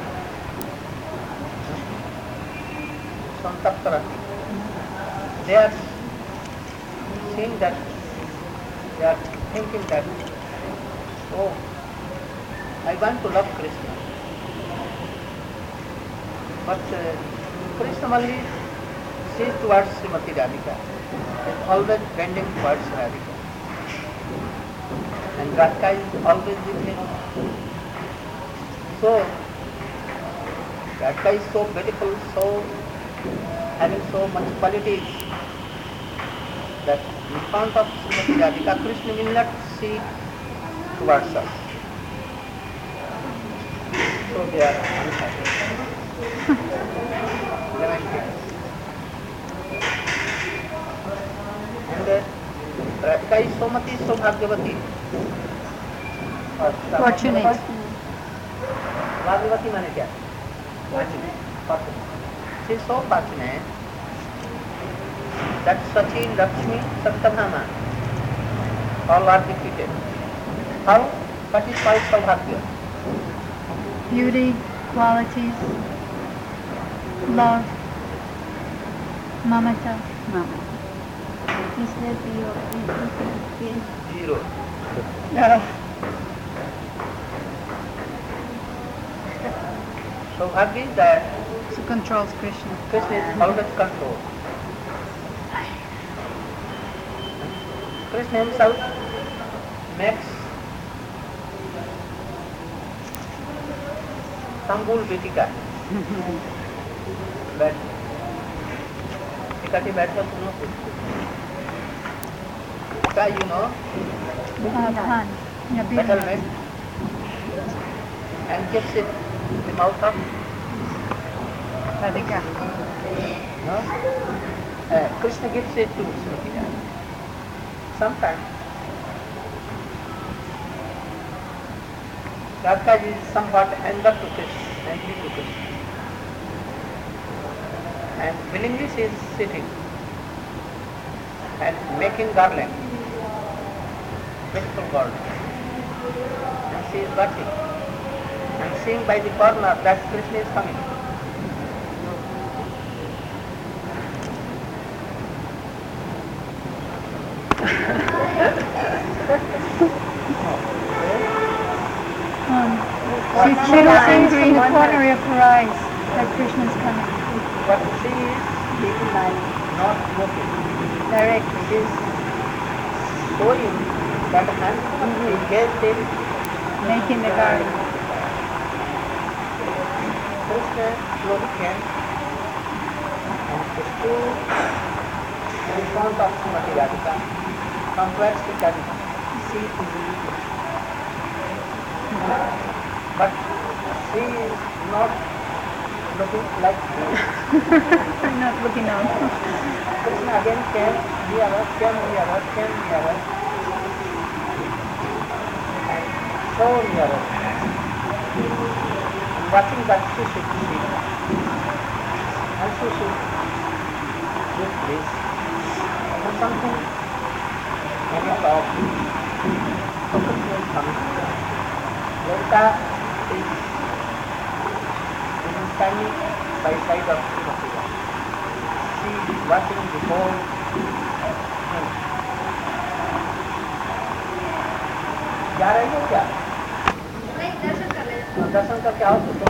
Santaptarati. They are seeing that, they are thinking that, oh, I want to love Krishna. But uh, Krishna only sees towards Srimati Radhika, is always bending towards Radhika. And Radhika is always with him. So, Radhika is so beautiful, so having so much qualities that in front of Srimati Radhika, Krishna will not see towards us. So they are unhappy. Lamenting. And uh, Radhika is so much so bhagyavati Fortunate. Bhagavati माने क्या? Fortunate. She is so fortunate that Sachi, Lakshmi, Saptabhama all are defeated. How? What is called Saubhagya? Beauty, qualities, love, mamata. Mama. Zero. Saubhagya is that She controls Krishna. Krishna is out of control. Krishna himself makes Sambul Betika. But Ekati Bhatta suno kuch. Ka you know Uh, Pan. Yeah, betel beauty. milk and gives it in the mouth of Radhika. no? Uh, Krishna gives it to Sumati. Sometimes Radhika is somewhat anger to Krishna, angry to Krishna. And willingly she is sitting and making garland, beautiful garland. And she is watching and seeing by the corner that Krishna is coming. Um, she's little angry in the corner of her eyes that Krishna's coming. But she is not looking. Directly. She is showing that hand engaged in Making the garden. Krishna slowly came and stood in front of Srimati Radhika, compared to Radhika. She is looking. But she is not looking like this. Not looking out. Krishna again came nearer, came nearer, came nearer, and so nearer. Watching that she should see, and she should look this, and something any of focus is coming. Lalita is standing by side of Srimati. She is watching the whole thing. जा रही हो क्या? दर्शन करके आओ तो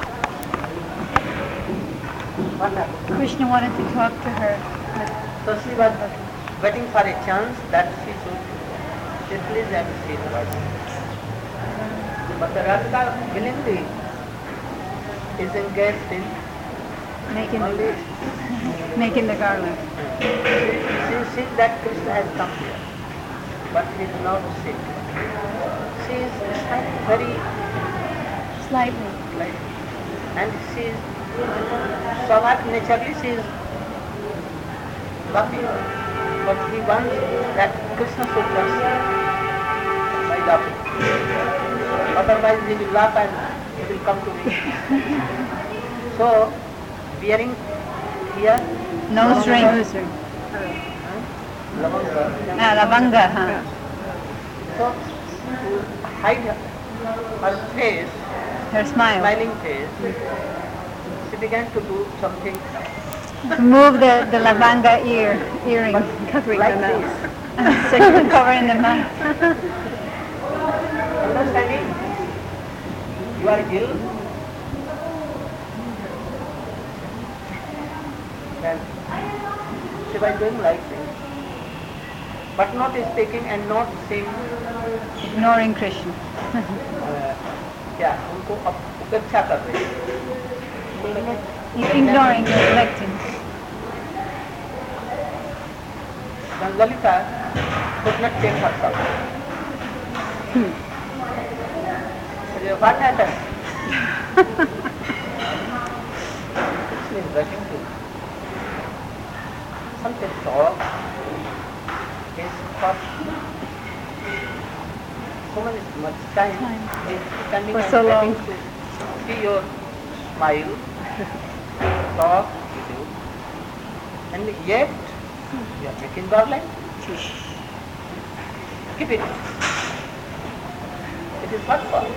Krishna wanted to talk to her. So she was waiting for a chance that she should sit please and see the words. But the Radhika willingly is engaged in Making, only making the garland. she, she sees that Krishna has come here, but he is not sick. She is very Slightly. like, and she is somewhat naturally she is laughing, but he wants that Krishna should just by laughing. Otherwise he will laugh and he will come to me. So, bearing here, Nose ring. Lavanga. Ah, lavanga, huh? So, to hide her, her face, Her smile. smiling face, she began to do something To move the, the lavanga ear, earring, covering like the mouth. this. So you're covering the mouth. Understanding? You are ill. Then she was doing like this, but not speaking and not saying. Ignoring Krishna. uh, क्या उनको up- उपेक्षा कर रही है. Ignoring, neglecting. Then Lalita could not take herself. What happened? She is rushing to something dog is first so many much time, Time. is standing For and so waiting long. to see your smile, talk with you, and yet you are making garland. Keep it. It is what for?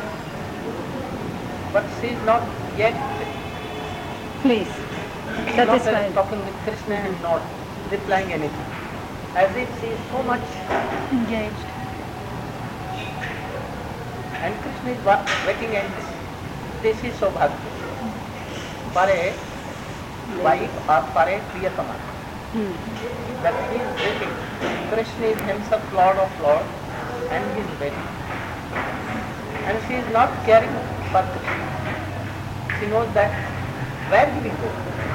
But she is not yet Please. She is not Satisfied. talking with Krishna and not replying anything. As if she is so much, Engaged. and Krishna is wa- waiting, and this is Saubhagya for a wife or for a Priyatama. That he is waiting. Krishna is himself Lord of Lords, and he is waiting. And she is not caring for Krishna. She knows that where he will go.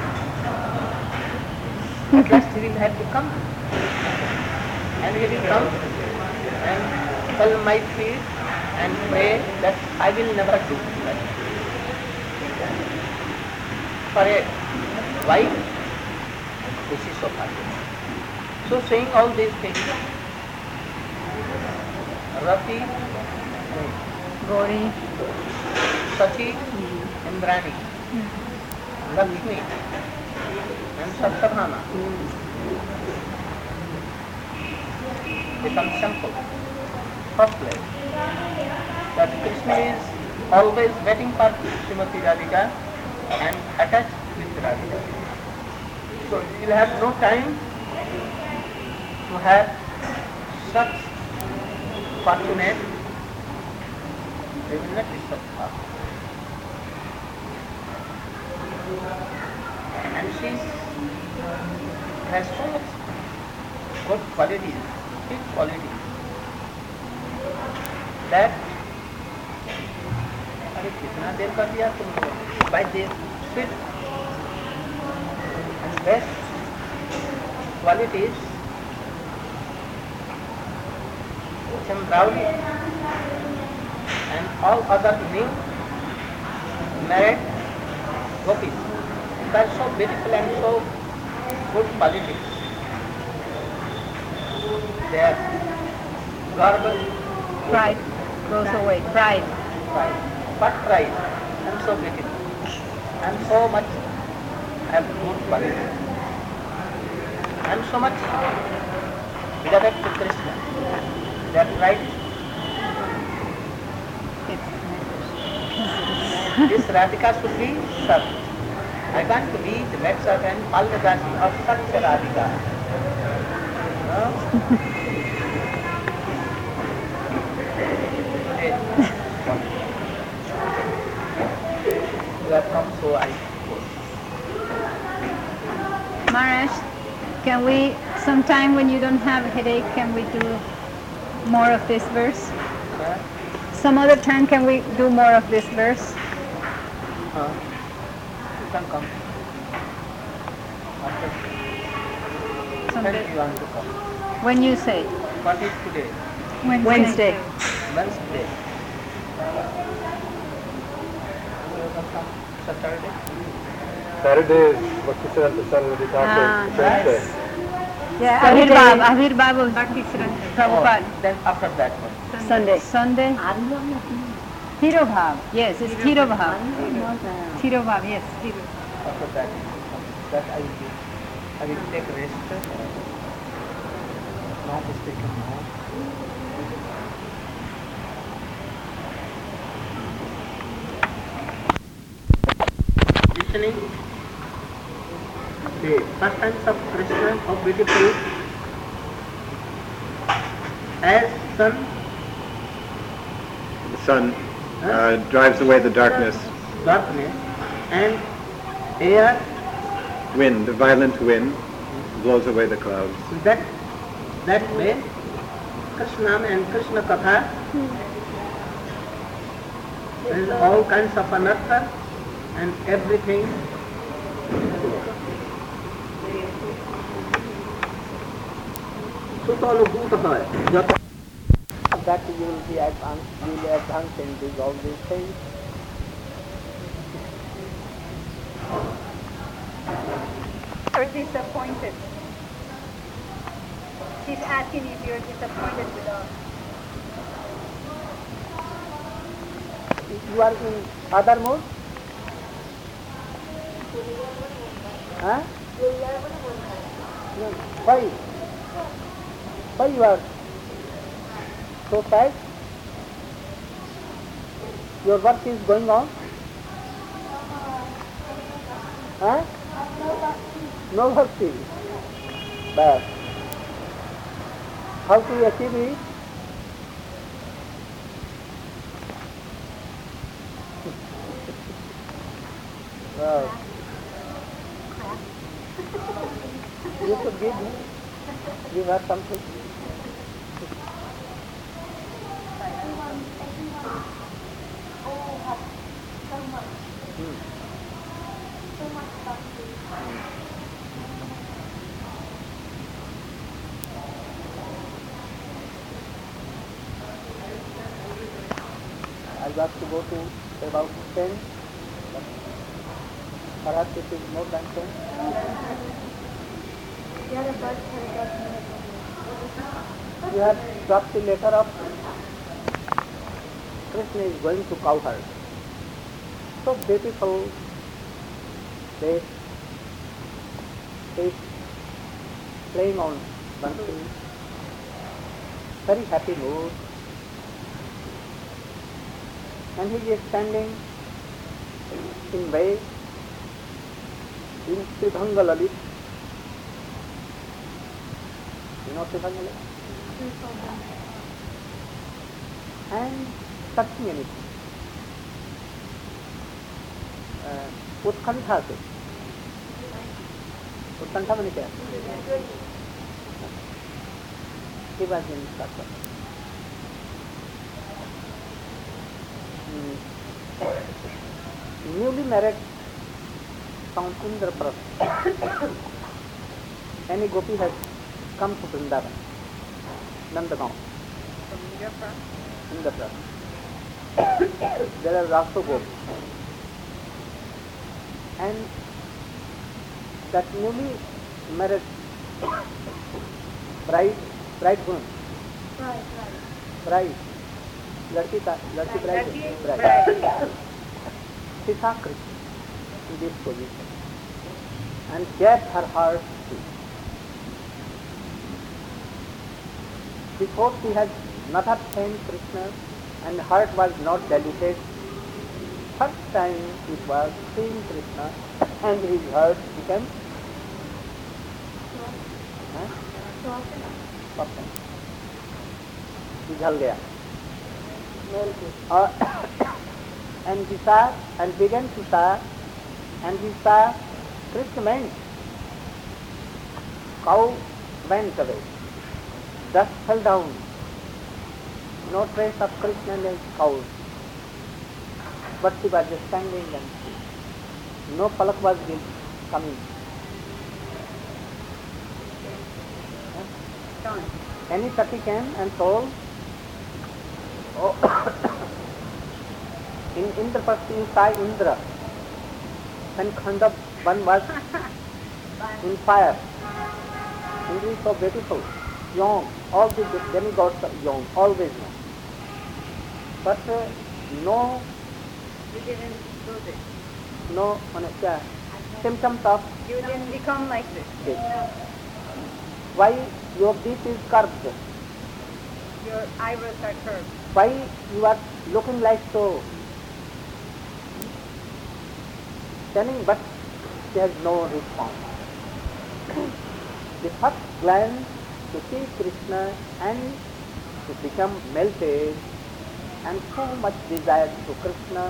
At last he will have to come. And he will come and fall my feet and pray that I will never do that. For a wife, this is so hard. So saying all these things, Rati, Gauri. Sachi, Indrani, Lakshmi, and Saptabhama become simple. First place, that Krishna is always waiting for Srimati Radhika and attached with Radhika. So you will have no time to have such fortunate, they will not be such far. And she has so much good qualities, big qualities, that अरे कितना देर कर दिया तुम लोगों ने? By this sweet and best qualities, Chandrauli and all other new married gopis, they are so beautiful and so good qualities. Their garb, Pride goes away. Pride. pride. What pride? I am so beautiful. I am so much, I have good quality. I am so much beloved to Krishna. That right? This Radhika should be served. I want to be the maid servant, Palnadasi of such a Radhika. No? You have come, so I go. Maharaj, can we, sometime when you don't have a headache, can we do more of this verse? Huh? Some other time, can we do more of this verse? Huh? You can come. After when Someday. you want to come? When you say. What is today? Wednesday. Wednesday. You can come Saturday. Saturday is Bhaktisiddhanta Saraswati Ah, Thakur Friendship Day. Yeah, Saturday. Avirbhav, Avirbhav of Bhaktisiddhanta Prabhupada. Oh, then after that one. Sunday. Sunday. Tirobhav. Yes, it's Tirobhav. Tirobhav, yes. Tiro. After that, that I will do. I will take rest. Not taken now. Listening the pastimes of Krishna, how beautiful, as sun, The sun uh, drives away the darkness. darkness, and air, Wind, the violent wind, blows away the clouds. that that way, Krishna and Krishna Katha, there is all kinds of anartha and everything. Sutanubhuta hai. That you will be advanced, you will be advanced in these, all these things. You're disappointed. She's asking if you're disappointed with us. you are in other mood? Huh? No. Why? Why you are so sad? Your work is going on? Huh? No bhakti. But how to achieve it? Wow. You could give me, give her something. Hmm. I got to go to about ten, but perhaps it is more than ten. You have dropped the letter of Krishna is going to cowherd. So beautiful face, face playing on bansi, very happy mood. And he is standing in way in Sridhanga Lalit. You know Sridhanga Lalit? And touching anything. Uh, Utkantha से. Utkantha मैंने क्या? He was in Sattva. Newly married from Indraprastha. Any gopi has come to Vrindavan, Nandagaon. Indraprastha. There are also gopis. And that newly married bride, bridegroom, Right, right. bride, लड़की का लड़की bride bride she saw Krishna in this position and gave her heart to. Before she had never seen Krishna and heart was not diluted. First time it was seeing Krishna and his heart became huh? softened. पिघल गया. Uh, and he saw and began to saw and he saw Krishna went. Cow went away. Dust fell down. No trace of Krishna and his cows. But she was just standing and no palak was coming. Huh? Any sati came and told, oh, in Indraprastha inside Indra, when Khanda one was in fire. Indra is so beautiful, young, all the demigods are young, always young. But uh, no, You didn't do this. no uh, symptoms of You didn't become like this. this. Why your teeth is curved? Your eyebrows are curved. Why you are looking like so? Telling, but she has no response. The first glance to see Krishna and to become melted and so much desire to Krishna,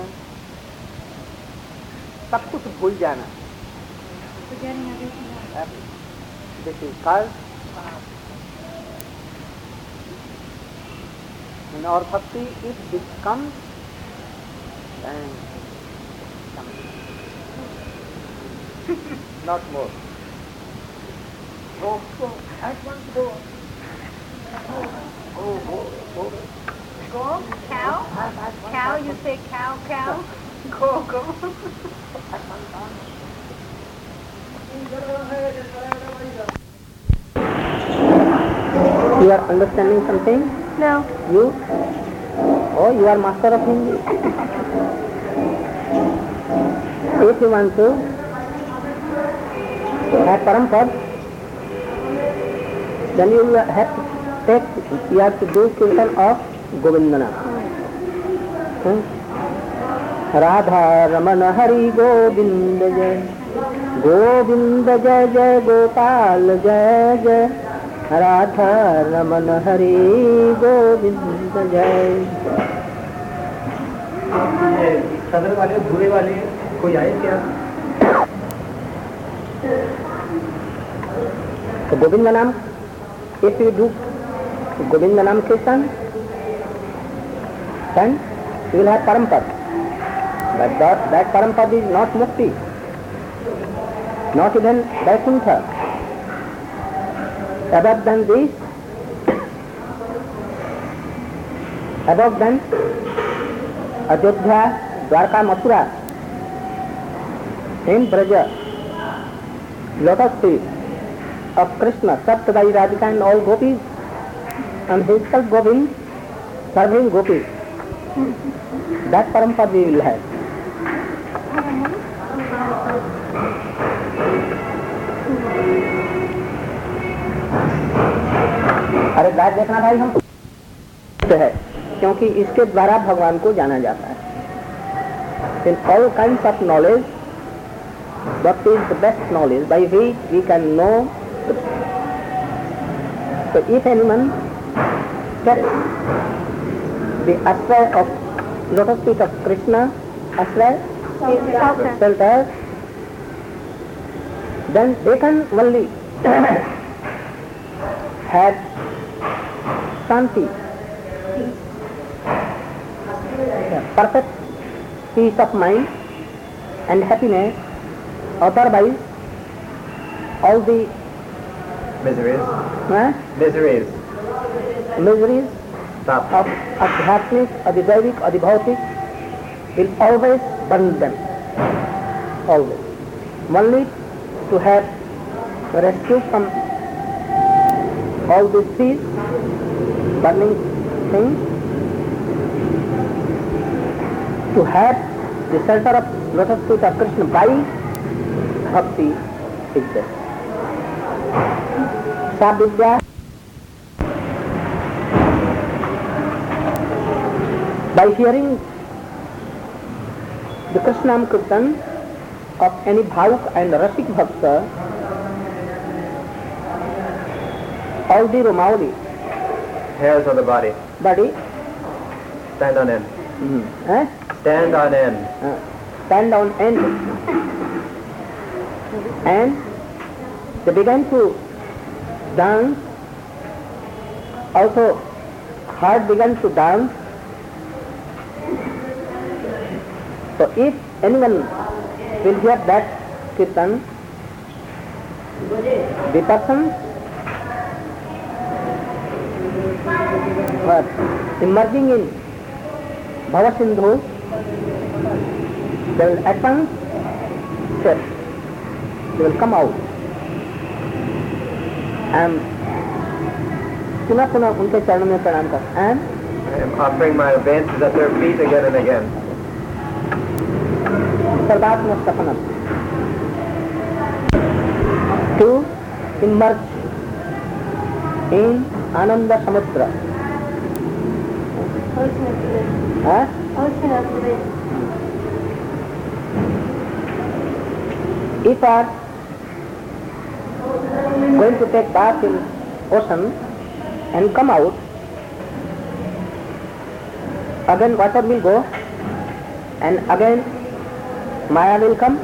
सब कुछ भूल जाना. Forgetting everything else. This is called in our bhakti, if this comes, then comes. Not more. Go, go, at once go. Go, go, go, go. Go, cow? Cow, you say cow, cow? Go, go. You are understanding something? No. You? Oh, you are master of Hindi. you want to have Parampad, then you have to take, you have to do Kirtan of Govindana. Hmm? Radha Ramana Hari Govinda Jai, Govinda Jai Jai Gopal Jai Jai, Radha Ramana Hari Govinda Jai. सदर वाले बुरे वाले कोई आए क्या? तो गोविंद नाम, if you do Govinda Nam Kirtan, then you will have Parampad. But that, that Parampad is not Mukti, not even Vaikuntha. Above than this, above than Ayodhya, Dwarka, Mathura, in Braja, lotus feet of Krishna, Saptadai, Radhika and all gopis, and himself Govind serving gopis. That Parampad we will have. अरे दास देखना भाई, हम है क्योंकि इसके द्वारा भगवान को जाना जाता है. In all kinds of knowledge, what is the best knowledge by which we can know the... So if anyone gets the ashray of lotus feet of Krishna, ashray, shelter, then they can only have shanti, perfect peace of mind and happiness. Otherwise, all the miseries, uh, miseries, miseries stop. of adhyatmic, adhidaivic, adhibhautic will always burn them. Always. Only to have rescue from all these things, burning things, to have the shelter of lotus feet of Krishna by bhakti is there. Savidya, by hearing the Krishnam Kirtan of any bhavuk and rasik bhakta, all the Romauli, Hairs on the body, body, stand on end. mm, eh? Stand on end. uh, stand on end, and they began to dance. Also, heart began to dance. So, if anyone will hear that kirtan, the person uh, emerging in Bhavasindhu, they will at once step, they will come out. And पुनः पुनः उनके चरणों में प्रणाम कर. And I am offering my advances at their feet again and again. सर्वात्म सपनम, to immerse in Ananda Samudra. Huh? If you are going to take bath in ocean and come out, again water will go and again Maya will come.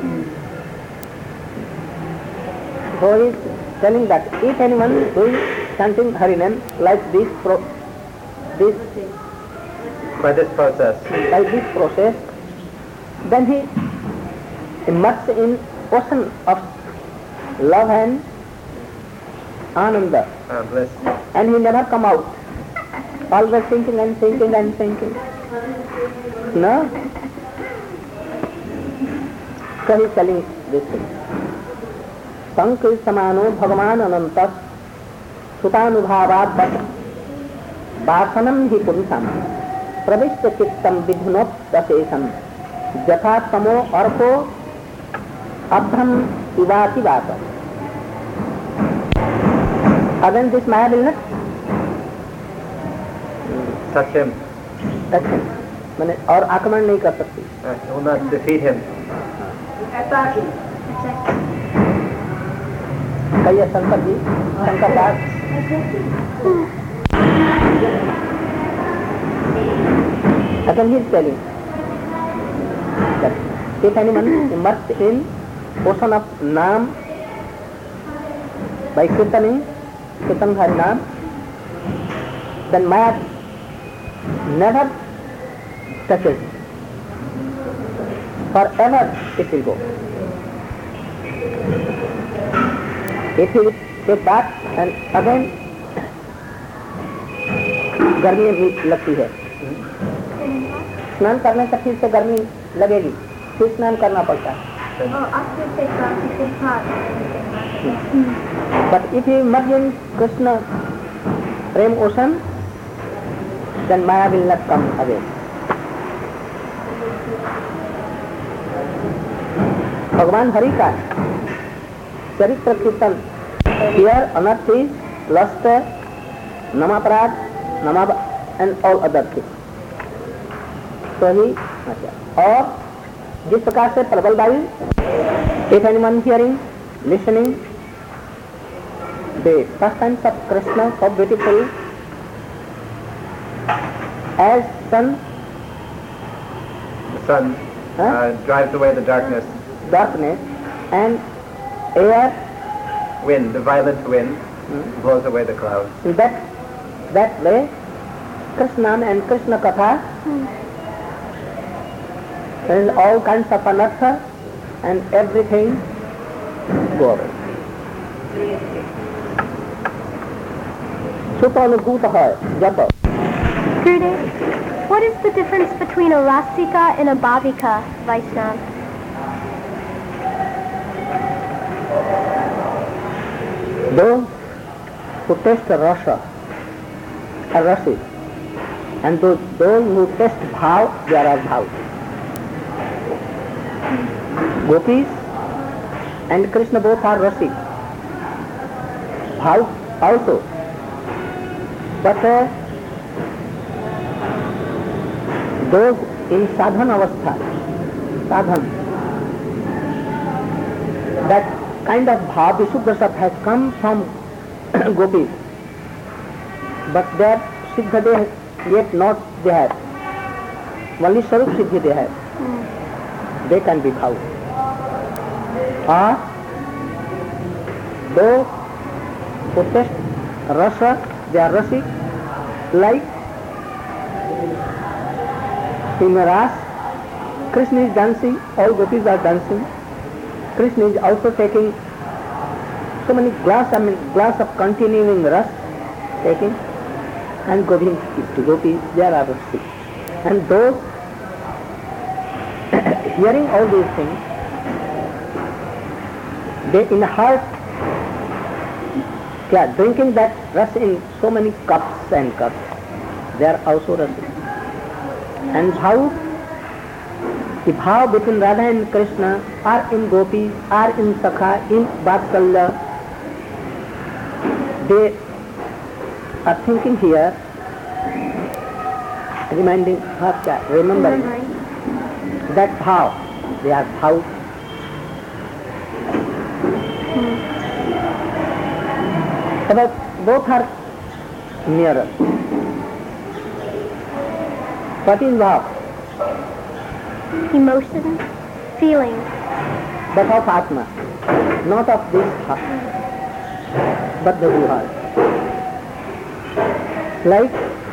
So he is telling that if anyone doing chanting Hari name like this, pro, this By this process, by this process, then he immersed in ocean of love and ananda, uh, bliss. and he never come out, always thinking and thinking and thinking. No? So he is telling this thing. Sankir samano bhagavan anantas sutanubhavat vasanam hi purusham pravishya chittam vidhunot dasesam jatha tamo arko abhram ivati vata. Again this Maya will not touch him, touch him. माने और आक्रमण नहीं कर सकती. uh, he will not defeat him. कहिए शंकर जी, शंकर दास. Again he is telling that if anyone immersed in ocean of Naam by kirtaning, kirtan Hari Naam, then Maya never touches. Forever it will go. If he will take bath and again गर्मी भी लगती है. स्नान करने से फिर से गर्मी लगेगी, फिर स्नान करना पड़ता है. But if you immerse in Krishna Prem ocean, then Maya will not come again. भगवान हरि का चरित्र कीर्तन, fear, anarchy, lust, namaparad, nama and all other things. तो ही और जिस प्रकार से प्रबल वायु, if anyone hearing, listening, the pastimes of Krishna so beautiful as sun, The sun huh? uh, drives away the darkness. darkness, and air, Wind, the violent wind, hmm, blows away the clouds. in that that way, Krishna and Krishna Katha, and all kinds of anartha and everything go away. Supanubhutah japa. Gurudev, what is the difference between a Rasika and a Bhavika Vaishnava? Those who taste rasa are rasi, and those, those who taste bhav, they are bhav. Gopis and Krishna both are rasi, bhav also, but uh, those in sadhan avastha, sadhan, that kind of bhav, Vishuddha Sat has come from gopis, but their siddha they yet not they have. Only Sarup siddhi they have. Mm. They can be bhav. Or those who taste rasa, they are rasic, like in Ras, Krishna is dancing, all gopis are dancing. Krishna is also taking so many glass, I mean glass of continuing rasa, taking and giving to gopis, they are rasic. And those hearing all these things, they in heart, yeah, drinking that rasa in so many cups and cups, they are also rasic. And how the bhav between Radha and Krishna are in gopis, are in Sakha, in Vatsalya, they are thinking here, reminding her, remembering that bhav, they are bhav. Hmm. But both are nearer. What is bhav? Emotion, feeling. But of Atma, not of this heart, but the whole heart. Like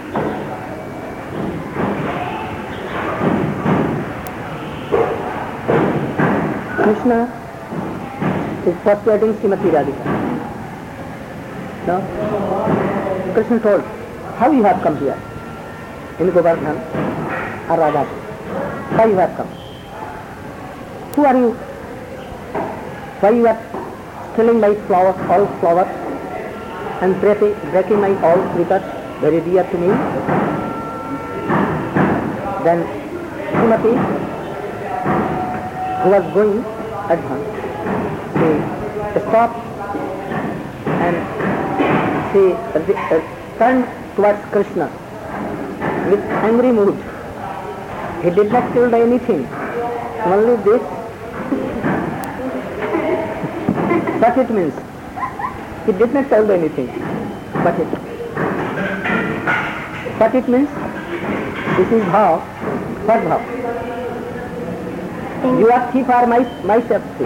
Krishna is persuading Srimati Radhika. No? Krishna told, how you have come here? In Govardhan or Radha? Why you have come? Who are you? Why you are stealing my flowers, all flowers, and breaking, breaking my all slippers, very dear to me? Then Srimati, who was going advance, she stopped and she uh, turned towards Krishna with angry mood. He did not tell anything, only this. What it means? He did not tell anything. But it, what it means? This is bhav. What bhav? You are thief or my, myself thief?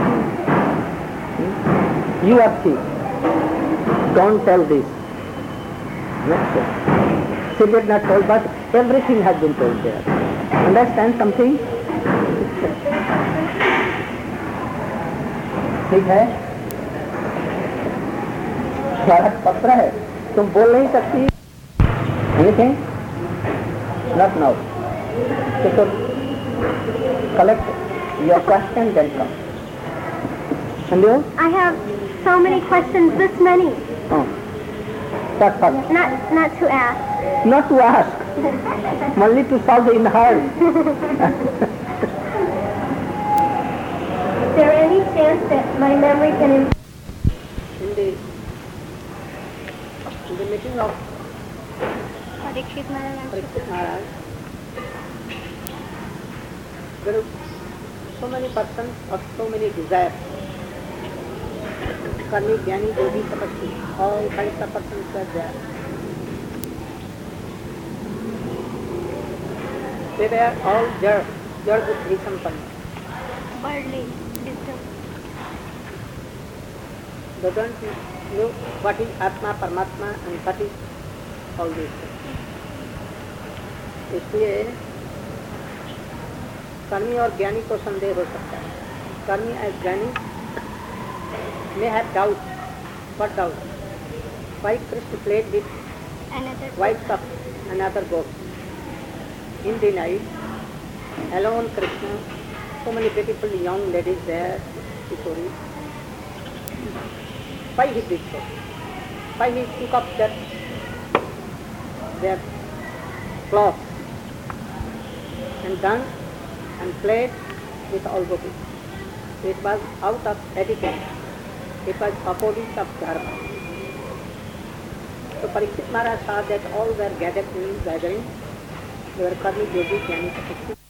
Hmm? You are thief. Don't tell this. Next one. She did not tell, but everything has been told there. Understand something? ठीक है? भारत पत्र है, तुम बोल नहीं सकती? Anything? Not now. You should collect your question, then come. And you? I have so many questions, this many. Oh. What first? Not, not to ask. Not to ask. Only to solve in heart. Is there any chance that my memory can improve? In the, in the meeting of Parikshit Maharaj. Parikshit Maharaj, there are so many persons of so many desires. Karmi, Jnani, Yogi, Tapasvi, all kinds of persons are there. They were all Jad, Jad Buddhi Sampanna. Worldly wisdom. They don't know what is Atma, Paramatma and what is all these things. इसलिए कर्मी और ज्ञानी को संदेह हो सकता है. कर्मी एज ज्ञानी may have doubt. What doubt? Why Krishna played with wives of another god? In the night, alone Krishna, so many beautiful young ladies there, Kishori. Why he did so? Why he took up that their cloth and danced and played with all gopis? It was out of etiquette. It was opposite of dharma. So Parikshit Maharaj saw that all were gathered in gathering. They were Karmi, Yogi, Jnani, Tapasvi.